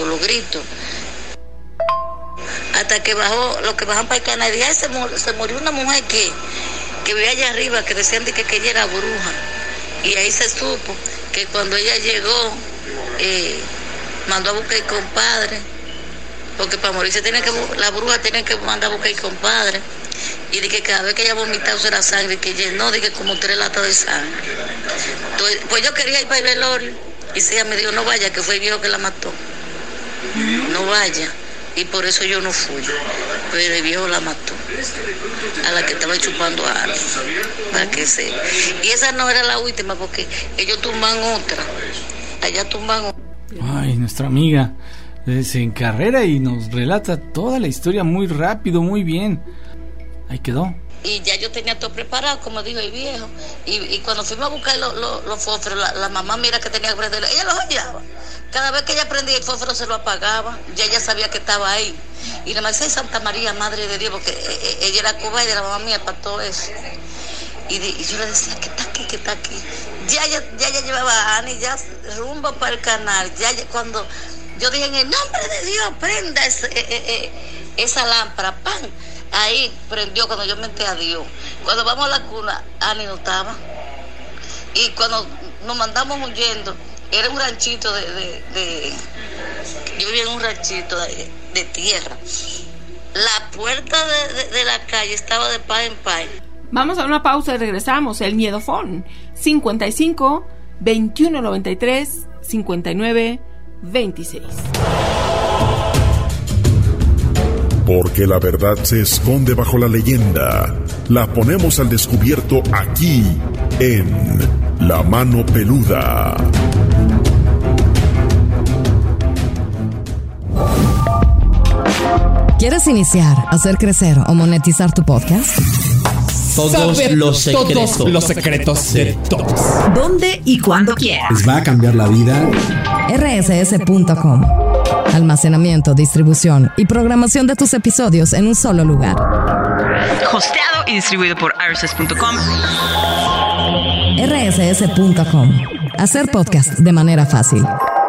Hasta que bajó, los que bajan para el canal, y se murió una mujer que vivía allá arriba, que decían que ella era bruja. Y ahí se supo que cuando ella llegó, mandó a buscar el compadre, porque para morirse la bruja tiene que mandar a buscar el compadre. Y de que cada vez que ella vomitaba era sangre, que llenó de que como 3 latas de sangre. Entonces, pues yo quería ir para el velorio, y ella me dijo, no vaya, que fue el viejo que la mató. No vaya. Y por eso yo no fui. Pero el viejo la mató. A la que estaba chupando algo. Para que se... Y esa no era la última, porque ellos tumban otra. Allá tumban otra. Ay, nuestra amiga se encarrera y nos relata toda la historia muy rápido, muy bien. Ahí quedó. Y ya yo tenía todo preparado, como dijo el viejo. Y cuando fuimos a buscar los fósforos, la mamá mira que tenía que prenderlo. Ella los hallaba. Cada vez que ella prendía el fósforo se lo apagaba. Ya ella sabía que estaba ahí. Y la Marcela Santa María, Madre de Dios, porque ella era cobarde, la mamá mía para todo eso. Y yo le decía, que está aquí. Ya llevaba a Ani, ya rumbo para el canal. Ya cuando yo dije, en el nombre de Dios, prenda esa lámpara, ¡pam! Ahí prendió cuando yo menté a Dios. Cuando vamos a la cuna, Ani no estaba. Y cuando nos mandamos huyendo, era un ranchito yo vivía en un ranchito de tierra. La puerta de la calle estaba de par en par. Vamos a una pausa y regresamos. El Miedofón 55 21 93 59 26. Porque la verdad se esconde bajo la leyenda. La ponemos al descubierto aquí en La Mano Peluda. ¿Quieres iniciar, hacer crecer o monetizar tu podcast? Todos los secretos de todos. ¿Dónde y cuándo quieras? Les va a cambiar la vida. rss.com. Almacenamiento, distribución y programación de tus episodios en un solo lugar. Hosteado y distribuido por rss.com. rss.com. Hacer podcast de manera fácil.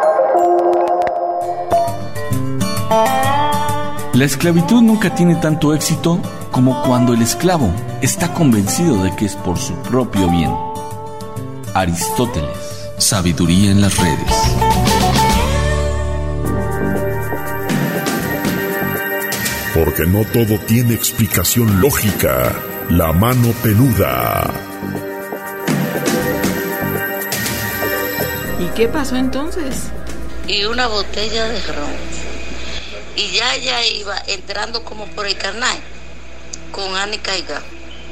La esclavitud nunca tiene tanto éxito como cuando el esclavo está convencido de que es por su propio bien. Aristóteles, Sabiduría en las redes. Porque no todo tiene explicación lógica. La Mano Peluda. ¿Y qué pasó entonces? Y una botella de ron. Y ya ella iba entrando como por el canal con Ani Caiga.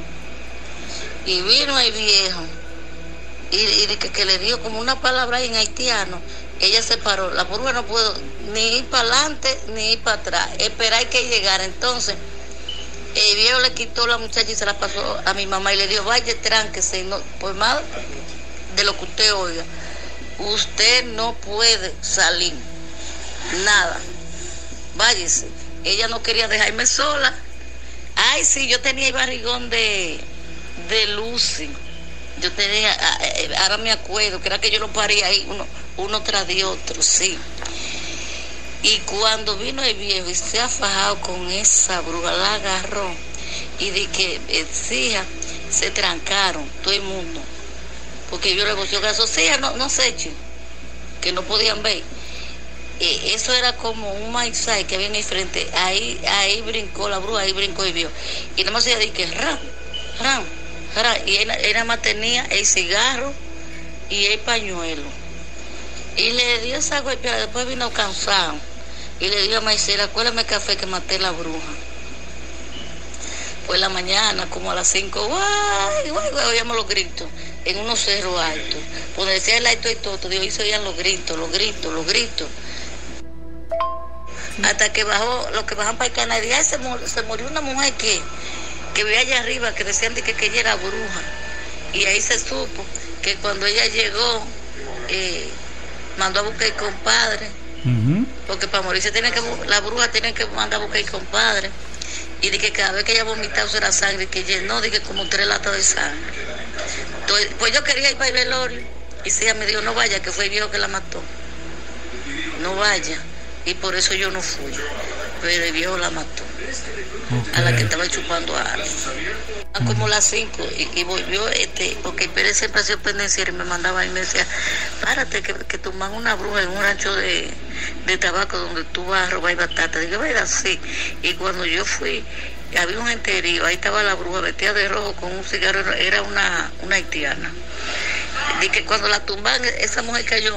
Y vino el viejo y que le dio como una palabra en haitiano. Ella se paró. La burba no pudo ni ir para adelante ni ir para atrás. Esperar que llegara. Entonces el viejo le quitó a la muchacha y se la pasó a mi mamá y le dijo, vaya, tránquese. No, pues más de lo que usted oiga, usted no puede salir. Nada. Váyase. Ella no quería dejarme sola. Ay, sí, yo tenía el barrigón de Lucy. Yo tenía, ahora me acuerdo, que era que yo lo paría ahí, uno tras de otro, sí. Y cuando vino el viejo y se ha fajado con esa bruja, la agarró. Y de que hija, se trancaron todo el mundo. Porque yo le goció gaso, no se echen, que no podían ver. eso era como un maizai que había en el frente. Ahí brincó la bruja, ahí brincó y vio. Y nada más ella dijo que ram. Y él nada más tenía el cigarro y el pañuelo. Y le dio esa golpeada, después vino cansado. Y le dijo a Maicera, acuérdame el café que maté la bruja. Pues la mañana, como a las 5, guay, oíamos los gritos en unos cerros altos. Donde decía el alto y todo, Dios, y se oían los gritos. Hasta que bajó, los que bajan para el canal, y se murió una mujer que vivía allá arriba, que decían que ella era bruja. Y ahí se supo que cuando ella llegó, mandó a buscar el compadre, porque para morirse la bruja tiene que mandar a buscar el compadre. Y de que cada vez que ella vomitaba eso era sangre, que llenó de que como 3 latas de sangre. Entonces, pues yo quería ir para el velorio, y ella me dijo, no vaya, que fue el viejo que la mató. No vaya. Y por eso yo no fui. Pero el viejo la mató. A la que estaba chupando algo. Como las 5 y volvió porque Pérez siempre hacía pendenciero y me mandaba y me decía, párate que toman una bruja en un rancho de tabaco donde tú vas a robar batata. Digo, era así. Y cuando yo fui, había un enterío, ahí estaba la bruja vestida de rojo con un cigarro, era una haitiana. Y que cuando la tumban, esa mujer cayó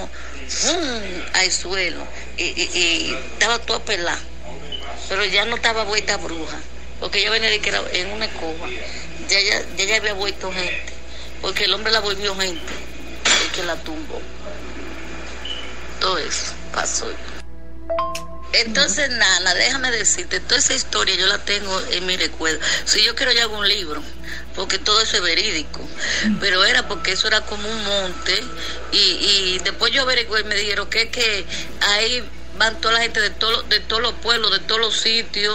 al suelo y estaba toda pelada, pero ya no estaba vuelta bruja, porque ella venía de que era en una escoba, ya había vuelto gente, porque el hombre la volvió gente, el que la tumbó. Todo eso pasó. Entonces, Nana, déjame decirte, toda esa historia yo la tengo en mi recuerdo. Si yo quiero, yo hago un libro, porque todo eso es verídico. Pero era porque eso era como un monte, y después yo averigué y me dijeron que ahí van toda la gente de todos los pueblos, de todos los sitios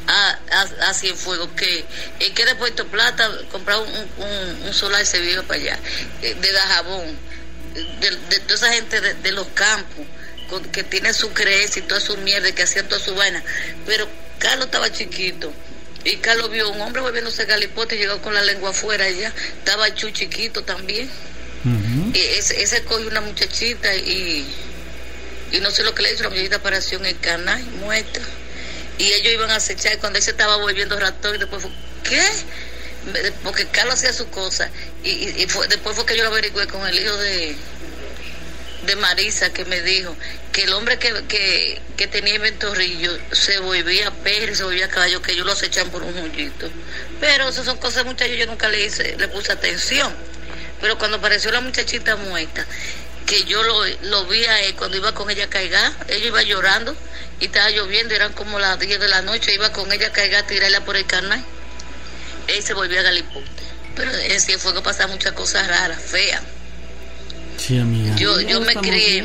a Cienfuegos, que de Puerto Plata compraba un solar y se iba para allá, de Dajabón, de toda esa gente de los campos, que tiene su creencia y toda su mierda, que hacían toda su vaina. Pero Carlos estaba chiquito, y Carlos vio un hombre volviéndose galipote y llegó con la lengua afuera. Ya estaba Chu chiquito también. Y ese cogió una muchachita y no sé lo que le hizo. La muchachita apareció en el canal muerta, y ellos iban a acechar. Cuando él se estaba volviendo ratón, y después fue, ¿qué? Porque Carlos hacía su cosa, y después fue que yo lo averigüé con el hijo de Marisa, que me dijo que el hombre que tenía el ventorrillo se volvía perro, se volvía caballo, que ellos lo acechan por un jullito. Pero esas son cosas, muchachos, yo nunca le puse atención. Pero cuando apareció la muchachita muerta, que yo lo vi a él cuando iba con ella a cargar, ella iba llorando y estaba lloviendo, eran como las 10 de la noche, iba con ella a cargar, tirarla por el canal, él se volvía galipote. Pero en Cienfuegos pasaban muchas cosas raras, feas. Sí, amiga. Yo me crié,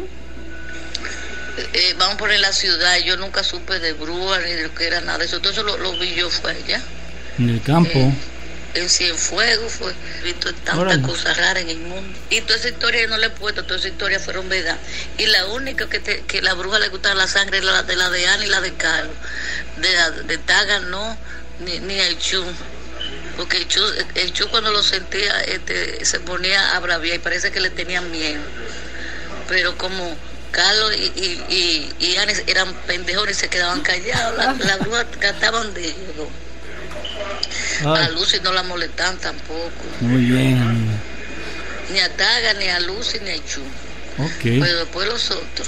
vamos a poner la ciudad, yo nunca supe de brujas ni de lo que era nada de eso. Todo eso lo vi yo fue allá. En el campo. En Cienfuegos fue, visto tantas cosas raras en el mundo. Y toda esa historia yo no le he puesto, toda esa historia fueron verdad. Y la única que la bruja le gustaba la sangre era la de Ana y la de Carlos. De Taga no, ni el Chu. Porque el Chu cuando lo sentía se ponía a braviar y parece que le tenían miedo. Pero como Carlos y Ana eran pendejos y se quedaban callados, las brujas cantaban de ellos. A Lucy no la molestaban tampoco. Muy bien, amiga. Ni a Taga, ni a Lucy, ni a Chu. Okay. Pero después los otros.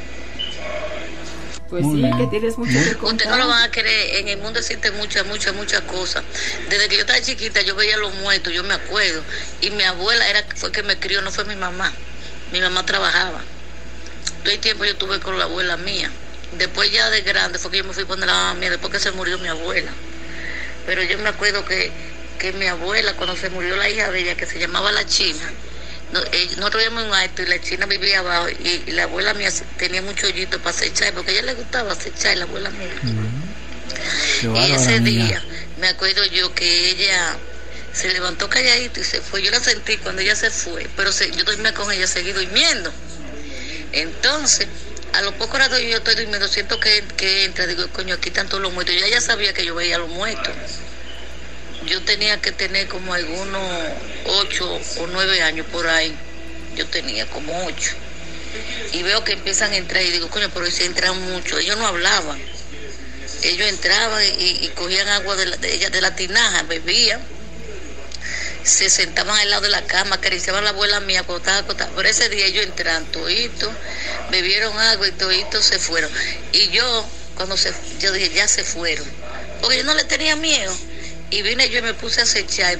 Pues muy sí, bien. Que tienes mucho que contar. Usted no lo van a querer. En el mundo existen muchas cosas. Desde que yo estaba chiquita, yo veía los muertos, yo me acuerdo. Y mi abuela fue que me crió, no fue mi mamá. Mi mamá trabajaba. Todo el tiempo yo estuve con la abuela mía. Después ya de grande fue que yo me fui a poner la mamá mía, después que se murió mi abuela. Pero yo me acuerdo que mi abuela, cuando se murió la hija de ella, que se llamaba la China, nosotros vivíamos en un alto y la China vivía abajo, y la abuela mía tenía mucho hoyito para acechar, porque a ella le gustaba acechar, la abuela mía. Y ese día me acuerdo yo que ella se levantó calladito y se fue. Yo la sentí cuando ella se fue, pero yo dormía con ella, seguí durmiendo. Entonces, a los pocos ratos yo estoy durmiendo, siento que entra, digo, coño, aquí están todos los muertos. Yo ya sabía que yo veía a los muertos. Yo tenía que tener como algunos 8 o 9 años por ahí. Yo tenía como 8. y veo que empiezan a entrar y digo, coño, pero se entran mucho. Ellos no hablaban. Ellos entraban y cogían agua de la tinaja, bebían, se sentaban al lado de la cama, acariciaban a la abuela mía cuando estaba acostada. Pero ese día ellos entraron toditos, bebieron agua y toditos se fueron. Y yo yo dije, ya se fueron, porque yo no le tenía miedo. Y vine yo y me puse a acechar,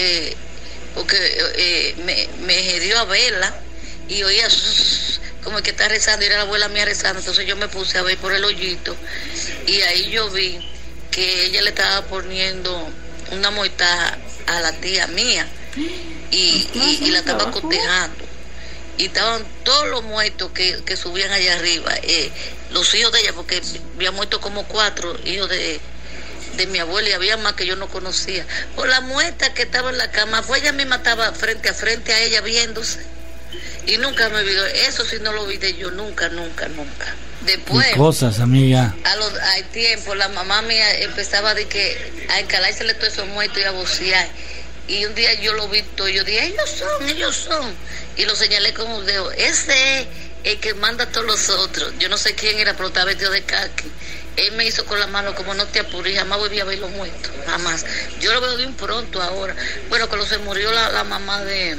porque me dio a verla y oía como que está rezando, y era la abuela mía rezando. Entonces yo me puse a ver por el hoyito y ahí yo vi que ella le estaba poniendo una mortaja a la tía mía y la estaba cotejando, y estaban todos los muertos que subían allá arriba, los hijos de ella, porque había muerto como 4 hijos de mi abuela, y había más que yo no conocía. Por la muerta que estaba en la cama, pues ella misma estaba frente a ella viéndose, y nunca me olvidó. Eso sí no lo vi de yo, nunca. Después, ¿qué cosas, amiga? Al tiempo, la mamá mía empezaba a encalársele todos esos muertos y a vocear. Y un día yo lo vi todo, yo dije, ellos son. Y lo señalé con un dedo. Ese es el que manda a todos los otros. Yo no sé quién era, pero estaba vestido de caqui. Él me hizo con la mano como no te apures, jamás volví a ver los muertos, jamás. Yo lo veo de un pronto ahora. Bueno, cuando se murió la mamá de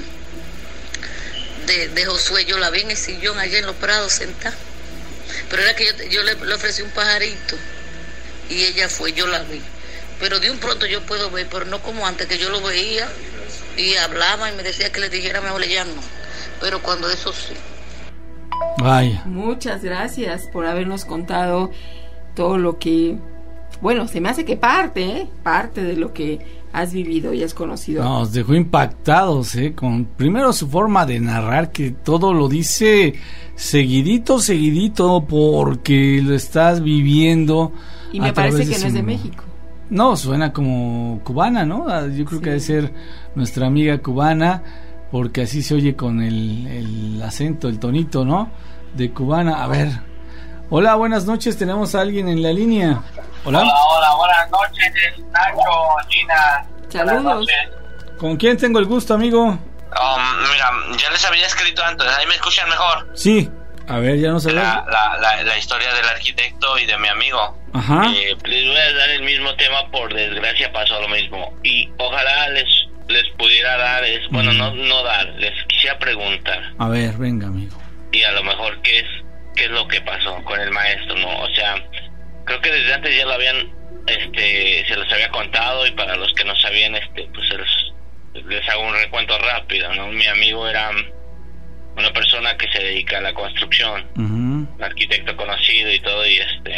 Josué, yo la vi en el sillón allá en Los Prados sentada. Pero era que yo le ofrecí un pajarito y ella fue, yo la vi. Pero de un pronto yo puedo ver, pero no como antes, que yo lo veía y hablaba y me decía que le dijera mejor, ya no. Pero cuando eso sí. Vaya. Muchas gracias por habernos contado todo lo que, bueno, se me hace que parte de lo que has vivido y has conocido. Nos dejó impactados, con primero su forma de narrar, que todo lo dice seguidito, porque lo estás viviendo. Y me parece que no es de México. No, suena como cubana, ¿no? Yo creo que debe ser nuestra amiga cubana, porque así se oye con el acento, el tonito, ¿no? De cubana. A ver. Hola, buenas noches, tenemos a alguien en la línea. Hola, buenas noches, Nacho, Gina. Saludos. ¿Con quién tengo el gusto, amigo? Mira, ya les había escrito antes, ¿ahí me escuchan mejor? Sí, a ver, ya no sabía. La historia del arquitecto y de mi amigo. Ajá. Les voy a dar el mismo tema, por desgracia pasó lo mismo. Y ojalá les pudiera dar, les quisiera preguntar. A ver, venga, amigo. Y a lo mejor, ¿qué es lo que pasó con el maestro, no? O sea, creo que desde antes ya lo habían, se los había contado, y para los que no sabían, pues les hago un recuento rápido, ¿no? Mi amigo era una persona que se dedica a la construcción, un arquitecto conocido y todo,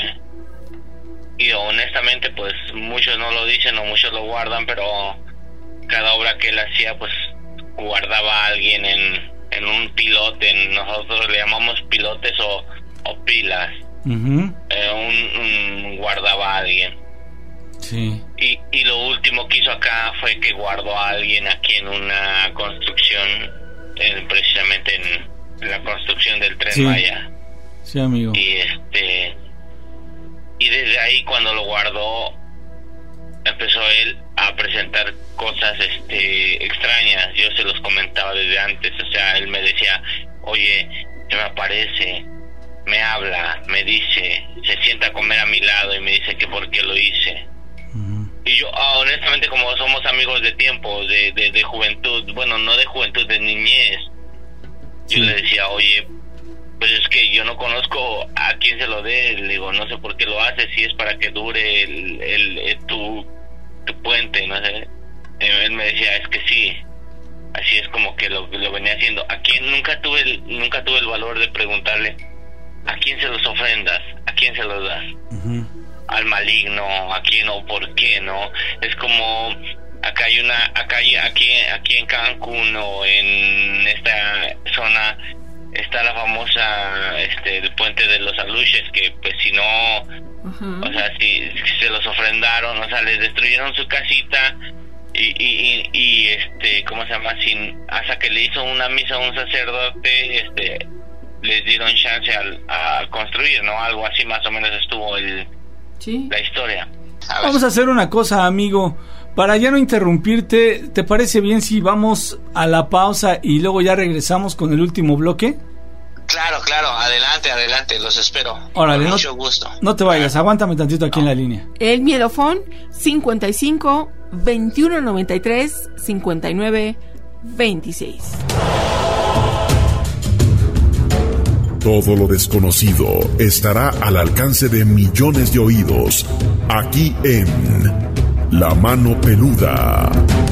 y honestamente, pues muchos no lo dicen o muchos lo guardan, pero cada obra que él hacía, pues guardaba a alguien en un pilote. Nosotros le llamamos pilotes o pilas. Guardaba a alguien. Sí. Y lo último que hizo acá fue que guardó a alguien aquí en una construcción, precisamente en la construcción del Tren Maya. Sí, amigo. Y desde ahí, cuando lo guardó, empezó él a presentar cosas extrañas. Yo se los comentaba desde antes. O sea, él me decía, oye, se me aparece, me habla, me dice, se sienta a comer a mi lado y me dice que por qué lo hice. Y yo, honestamente, como somos amigos de tiempo, de juventud, bueno, no de juventud, de niñez, yo le decía, oye, pues es que yo no conozco a quién se lo dé. Le digo, no sé por qué lo hace, si es para que dure tu puente, no sé. Él me decía, es que sí, así es como que lo venía haciendo. ¿A quién? Nunca tuve el valor de preguntarle, ¿a quién se los ofrendas? ¿A quién se los das? Al maligno, ¿a quién o por qué, no? Es como acá aquí en Cancún, o en esta zona está la famosa el puente de los Aluches, que pues si no, o sea, si se los ofrendaron, o sea, les destruyeron su casita y ¿cómo se llama? Hasta que le hizo una misa a un sacerdote, les dieron chance a construir, ¿no? Algo así más o menos estuvo la historia. Vamos a hacer una cosa, amigo, para ya no interrumpirte. ¿Te parece bien si vamos a la pausa y luego ya regresamos con el último bloque? Claro, adelante, los espero. Órale, con mucho gusto. No te vayas, aguántame tantito aquí en la línea. El Miedofón 55 21 93 59 26. Todo lo desconocido estará al alcance de millones de oídos, aquí en La Mano Peluda.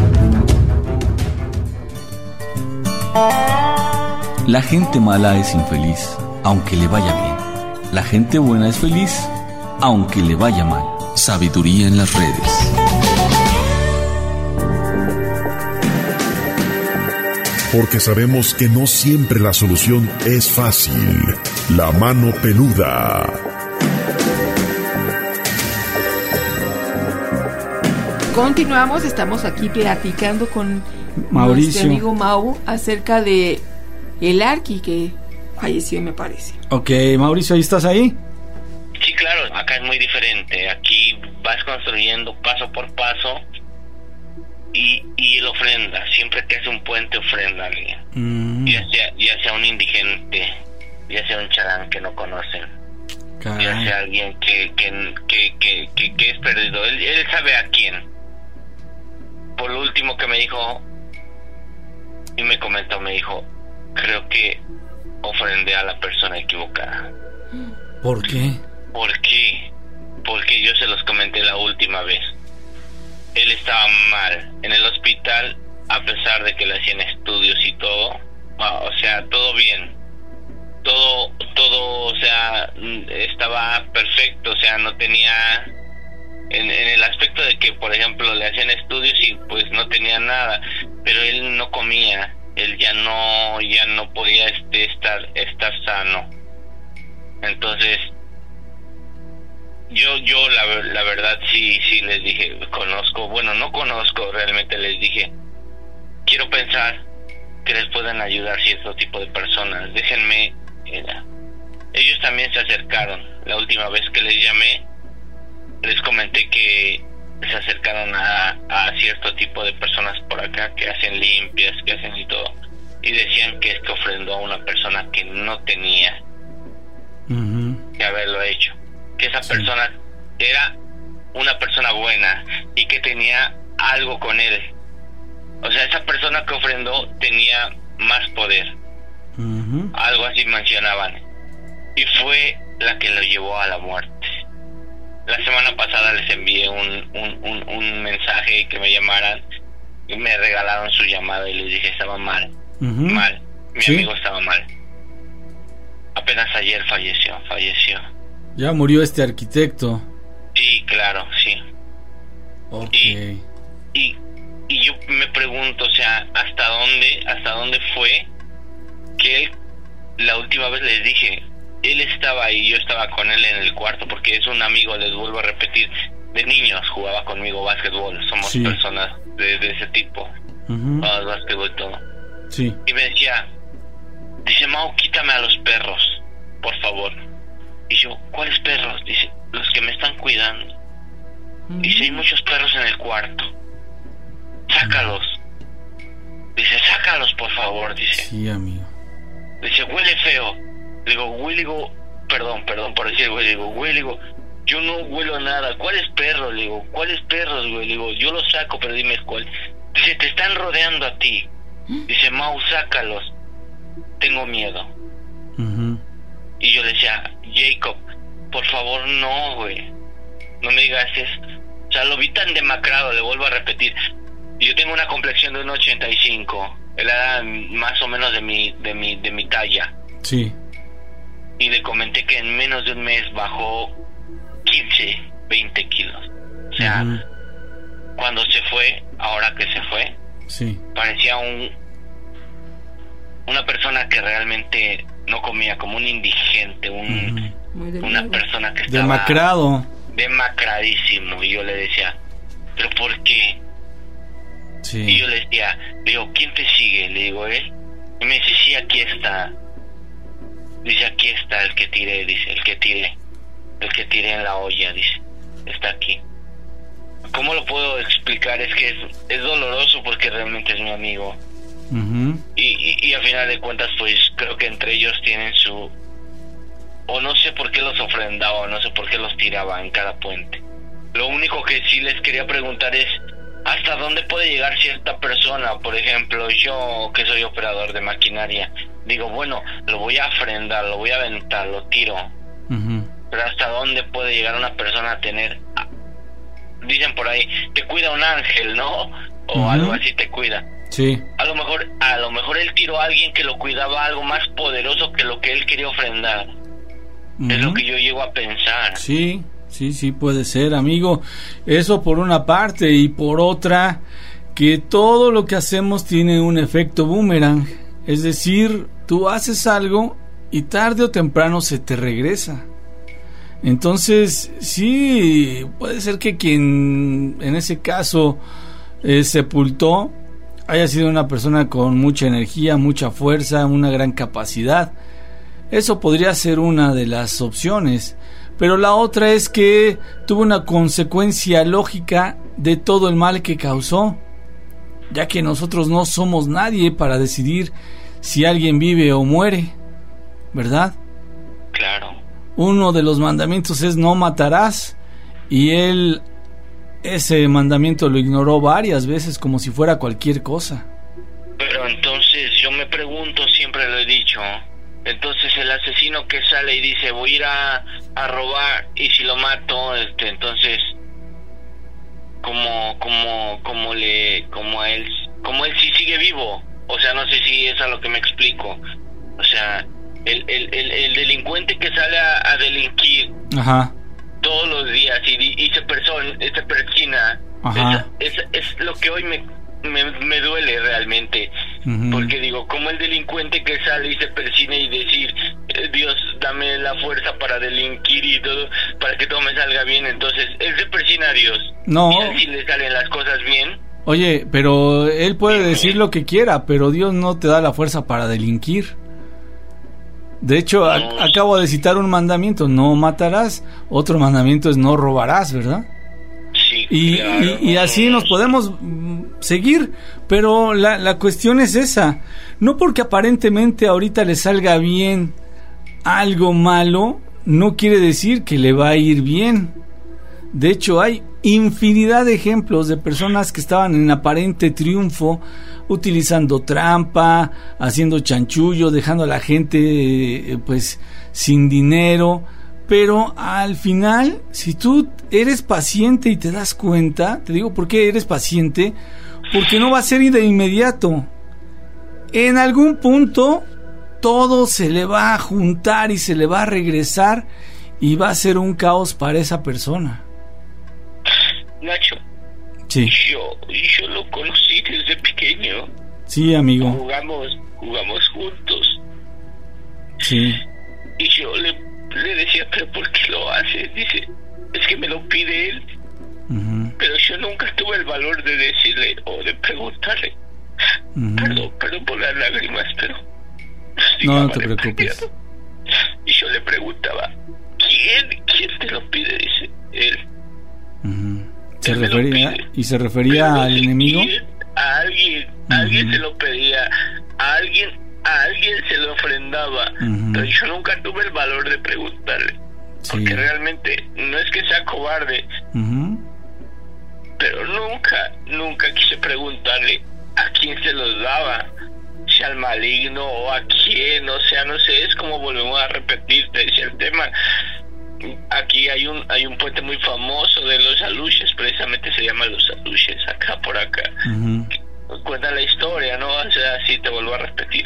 La gente mala es infeliz, aunque le vaya bien. La gente buena es feliz, aunque le vaya mal. Sabiduría en las redes. Porque sabemos que no siempre la solución es fácil. La Mano Peluda. Continuamos, estamos aquí platicando con Mauricio, nuestro amigo Mau, acerca de el Arqui que falleció, me parece. Ok, Mauricio, ¿ahí estás ahí? Sí, claro, acá es muy diferente. Aquí vas construyendo paso por paso y él ofrenda. Siempre que hace un puente, ofrenda a alguien. Ya sea un indigente, ya sea un charán que no conocen. Caray. Ya sea alguien que es perdido. Él sabe a quién. Por lo último que me dijo, y me comentó, me dijo, creo que ofrendé a la persona equivocada. ¿Por qué? ¿Por qué? Porque yo se los comenté la última vez. Él estaba mal en el hospital, a pesar de que le hacían estudios y todo. O sea, todo bien. Todo, o sea, estaba perfecto. O sea, no tenía... En el aspecto de que, por ejemplo, le hacían estudios y pues no tenía nada. Pero él no comía. Él ya no podía estar sano. Entonces... Yo la verdad sí les dije, no conozco, realmente les dije, quiero pensar que les puedan ayudar cierto tipo de personas, déjenme. Ellos también se acercaron. La última vez que les llamé, les comenté que se acercaron a cierto tipo de personas por acá que hacen limpias, que hacen y todo, y decían que es que ofrendó a una persona que no tenía que haberlo hecho, que esa persona era una persona buena y que tenía algo con él. O sea, esa persona que ofrendó tenía más poder. Algo así mencionaban. Y fue la que lo llevó a la muerte. La semana pasada les envié un mensaje que me llamaran y me regalaron su llamada y les dije, estaba mal. Mal. Mi amigo estaba mal. Apenas ayer falleció. Ya murió este arquitecto. Sí, claro, sí. Okay. Y yo me pregunto, o sea, hasta dónde fue que él, la última vez les dije, él estaba ahí, yo estaba con él en el cuarto, porque es un amigo, les vuelvo a repetir, de niños jugaba conmigo básquetbol, somos personas de ese tipo, básquetbol y todo. Sí. Y me dice, Mau, quítame a los perros, por favor. Y yo, ¿cuáles perros? Dice, los que me están cuidando. Dice, hay muchos perros en el cuarto. Sácalos. Dice, sácalos, por favor, dice. Sí, amigo. Dice, huele feo. Le digo, güey, perdón por decir, güey, yo no huelo nada. ¿Cuáles perros? Le digo, ¿cuáles perros, güey? Le digo, yo los saco, pero dime cuál. Dice, te están rodeando a ti. Dice, Mau, sácalos. Tengo miedo. Y yo le decía, Jacob, por favor, no, güey. No me digas eso. O sea, lo vi tan demacrado, le vuelvo a repetir. Yo tengo una complexión de 1.85. Él era más o menos de mi talla. Sí. Y le comenté que en menos de un mes bajó 15, 20 kilos. O sea, cuando se fue, ahora que se fue, sí, parecía una persona que realmente no comía, como un indigente, una persona que estaba demacradísimo. Y yo le decía, ¿pero por qué? Sí. Y yo le decía, le digo, ¿quién te sigue? Le digo, él. Y me dice, sí, aquí está. Dice, aquí está el que tiré, dice, el que tiré en la olla, dice, está aquí. ¿Cómo lo puedo explicar? Es que es doloroso porque realmente es mi amigo. Y a final de cuentas, pues creo que entre ellos tienen su... O no sé por qué los ofrendaba, o no sé por qué los tiraba en cada puente. Lo único que sí les quería preguntar es, ¿hasta dónde puede llegar cierta persona? Por ejemplo, yo que soy operador de maquinaria, digo, bueno, lo voy a ofrendar, lo voy a aventar, lo tiro. Pero ¿hasta dónde puede llegar una persona a tener... Dicen por ahí, te cuida un ángel, ¿no? O algo así te cuida. Sí. A lo mejor él tiró a alguien que lo cuidaba algo más poderoso que lo que él quería ofrendar. Es lo que yo llego a pensar. Sí, puede ser, amigo. Eso por una parte, y por otra, que todo lo que hacemos tiene un efecto boomerang. Es decir, tú haces algo y tarde o temprano se te regresa. Entonces, sí, puede ser que quien en ese caso sepultó haya sido una persona con mucha energía, mucha fuerza, una gran capacidad. Eso podría ser una de las opciones, pero la otra es que tuvo una consecuencia lógica de todo el mal que causó, ya que nosotros no somos nadie para decidir si alguien vive o muere, ¿verdad? Claro. Uno de los mandamientos es no matarás, y él ese mandamiento lo ignoró varias veces como si fuera cualquier cosa. Pero entonces yo me pregunto, siempre lo he dicho, entonces el asesino que sale y dice voy a ir a robar, y si lo mato, entonces como él sí sigue vivo, o sea, no sé si es a lo que me explico, o sea, el delincuente que sale a delinquir todos los días y se persina, es lo que hoy me duele realmente, porque digo, como el delincuente que sale y se persina y decir Dios, dame la fuerza para delinquir y todo, para que todo me salga bien, entonces él se persina a Dios, no, y así le salen las cosas bien. Oye, pero él puede decir lo que quiera, pero Dios no te da la fuerza para delinquir. De hecho, acabo de citar un mandamiento, no matarás. Otro mandamiento es no robarás, ¿verdad? Sí, y así nos podemos seguir, pero la cuestión es esa. No porque aparentemente ahorita le salga bien algo malo, no quiere decir que le va a ir bien. De hecho, hay infinidad de ejemplos de personas que estaban en aparente triunfo, utilizando trampa, haciendo chanchullo, dejando a la gente pues sin dinero, pero al final, si tú eres paciente y te das cuenta, te digo por qué eres paciente, porque no va a ser de inmediato. En algún punto todo se le va a juntar y se le va a regresar y va a ser un caos para esa persona. Nacho, sí. Yo lo conocí desde pequeño. Sí, amigo. Jugamos juntos. Sí. Y yo le decía, ¿pero por qué lo haces? Dice, es que me lo pide él. Pero yo nunca tuve el valor de decirle o de preguntarle. Perdón por las lágrimas, pero... No te preocupes. Y yo le preguntaba, ¿quién te lo pide? Dice, él. ¿Se refería al enemigo? A alguien se lo pedía, a alguien se lo ofrendaba, pero yo nunca tuve el valor de preguntarle, porque realmente no es que sea cobarde, pero nunca quise preguntarle a quién se los daba, si al maligno o a quién, o sea, no sé, es como volvemos a repetir, te decía el tema. Aquí hay un puente muy famoso de los Aluches, precisamente se llama Los Aluches, acá por acá. Cuenta la historia, ¿no? O sea, sí, te vuelvo a repetir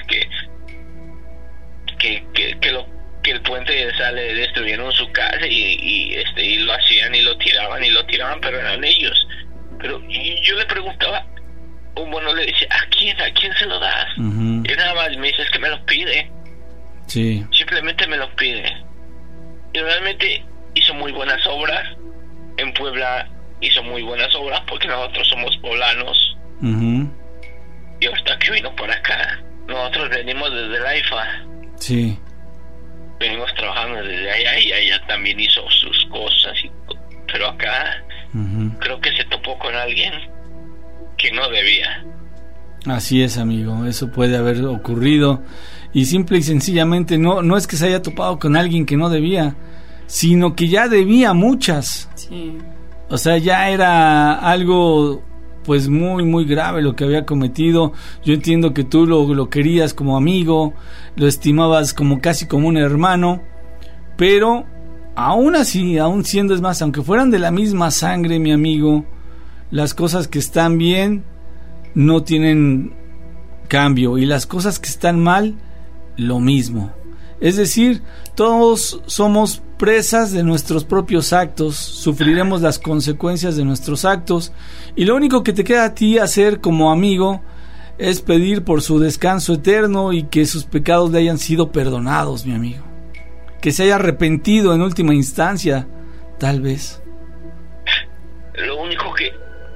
que el puente sale, destruyeron su casa y lo hacían y lo tiraban, pero eran ellos. Pero y yo le preguntaba, bueno, le decía, ¿a quién se lo das? Y nada más me dice, es que me lo pide. Sí. Simplemente me lo pide. Y realmente hizo muy buenas obras. En Puebla hizo muy buenas obras porque nosotros somos poblanos. Y hasta que vino por acá, nosotros venimos desde la IFA. Sí. Venimos trabajando desde allá y allá también hizo sus cosas. Pero acá creo que se topó con alguien que no debía. Así es, amigo, eso puede haber ocurrido y simple y sencillamente no es que se haya topado con alguien que no debía, sino que ya debía muchas. Sí. O sea, ya era algo pues muy muy grave lo que había cometido. Yo entiendo que tú lo querías como amigo, lo estimabas como casi como un hermano, pero aún así, aún siendo, es más, aunque fueran de la misma sangre, mi amigo, las cosas que están bien no tienen cambio y las cosas que están mal, lo mismo. Es decir, todos somos presas de nuestros propios actos, sufriremos las consecuencias de nuestros actos y lo único que te queda a ti hacer como amigo es pedir por su descanso eterno y que sus pecados le hayan sido perdonados, mi amigo. Que se haya arrepentido en última instancia, tal vez. Lo único que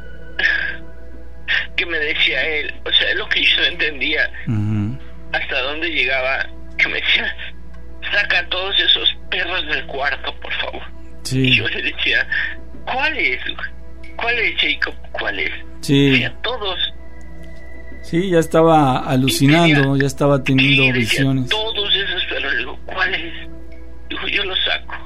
me decía él, o sea, es lo que yo no entendía, hasta dónde llegaba, que me decía, saca todos esos perros del cuarto, por favor. Sí. Y yo le decía, ¿cuáles, Jacob? ¿Cuáles? Sí. Decía, todos. Sí, ya estaba alucinando, ya estaba teniendo visiones. Todos esos perros, le digo, ¿cuáles? Dijo, yo los saco.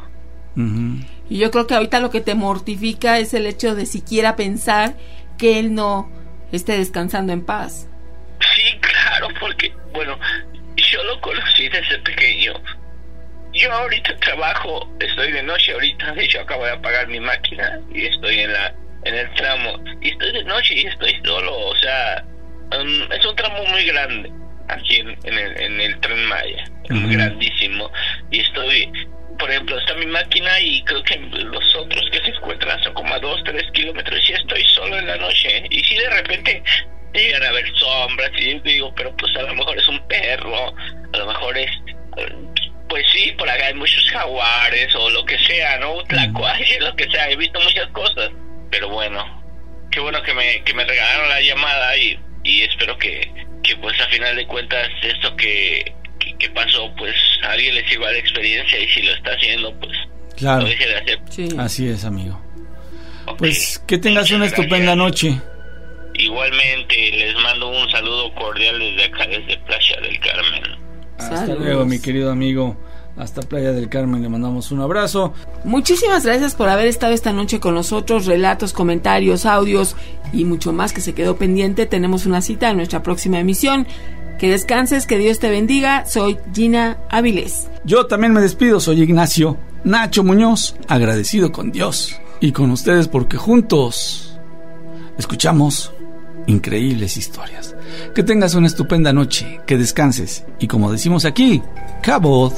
Y yo creo que ahorita lo que te mortifica es el hecho de siquiera pensar que él no esté descansando en paz. Sí, claro, porque, bueno, yo lo conocí desde pequeño. Yo ahorita trabajo, estoy de noche ahorita, de hecho acabo de apagar mi máquina y estoy en el tramo, y estoy de noche y estoy solo, o sea, es un tramo muy grande aquí en el Tren Maya, muy grandísimo, y estoy, por ejemplo, está mi máquina y creo que los otros que se encuentran son como a 2-3 kilómetros y estoy solo en la noche, y si de repente llegan a ver sombras y yo digo, pero pues a lo mejor es un perro, a lo mejor es, pues sí, por acá hay muchos jaguares o lo que sea, ¿no? Tlacuaches, lo que sea, he visto muchas cosas, pero bueno, qué bueno que me regalaron la llamada y espero que pues a final de cuentas esto que pasó, pues a alguien le sirva de experiencia y si lo está haciendo, pues claro, lo deje de hacer. Sí. Así es, amigo. Okay. Pues que tengas una estupenda noche. Igualmente, les mando un saludo cordial desde acá, desde Playa del Carmen. Hasta luego, mi querido amigo. Hasta Playa del Carmen le mandamos un abrazo. Muchísimas gracias por haber estado esta noche con nosotros. Relatos, comentarios, audios y mucho más que se quedó pendiente. Tenemos una cita en nuestra próxima emisión. Que descanses, que Dios te bendiga. Soy Gina Avilés. Yo también me despido, soy Ignacio Nacho Muñoz, agradecido con Dios y con ustedes porque juntos escuchamos increíbles historias. Que tengas una estupenda noche, que descanses y como decimos aquí, Cabot.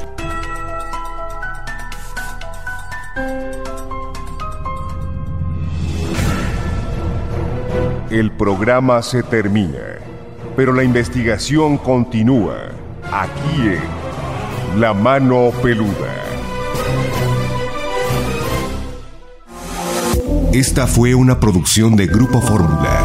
El programa se termina, pero la investigación continúa aquí en La Mano Peluda. Esta fue una producción de Grupo Fórmula.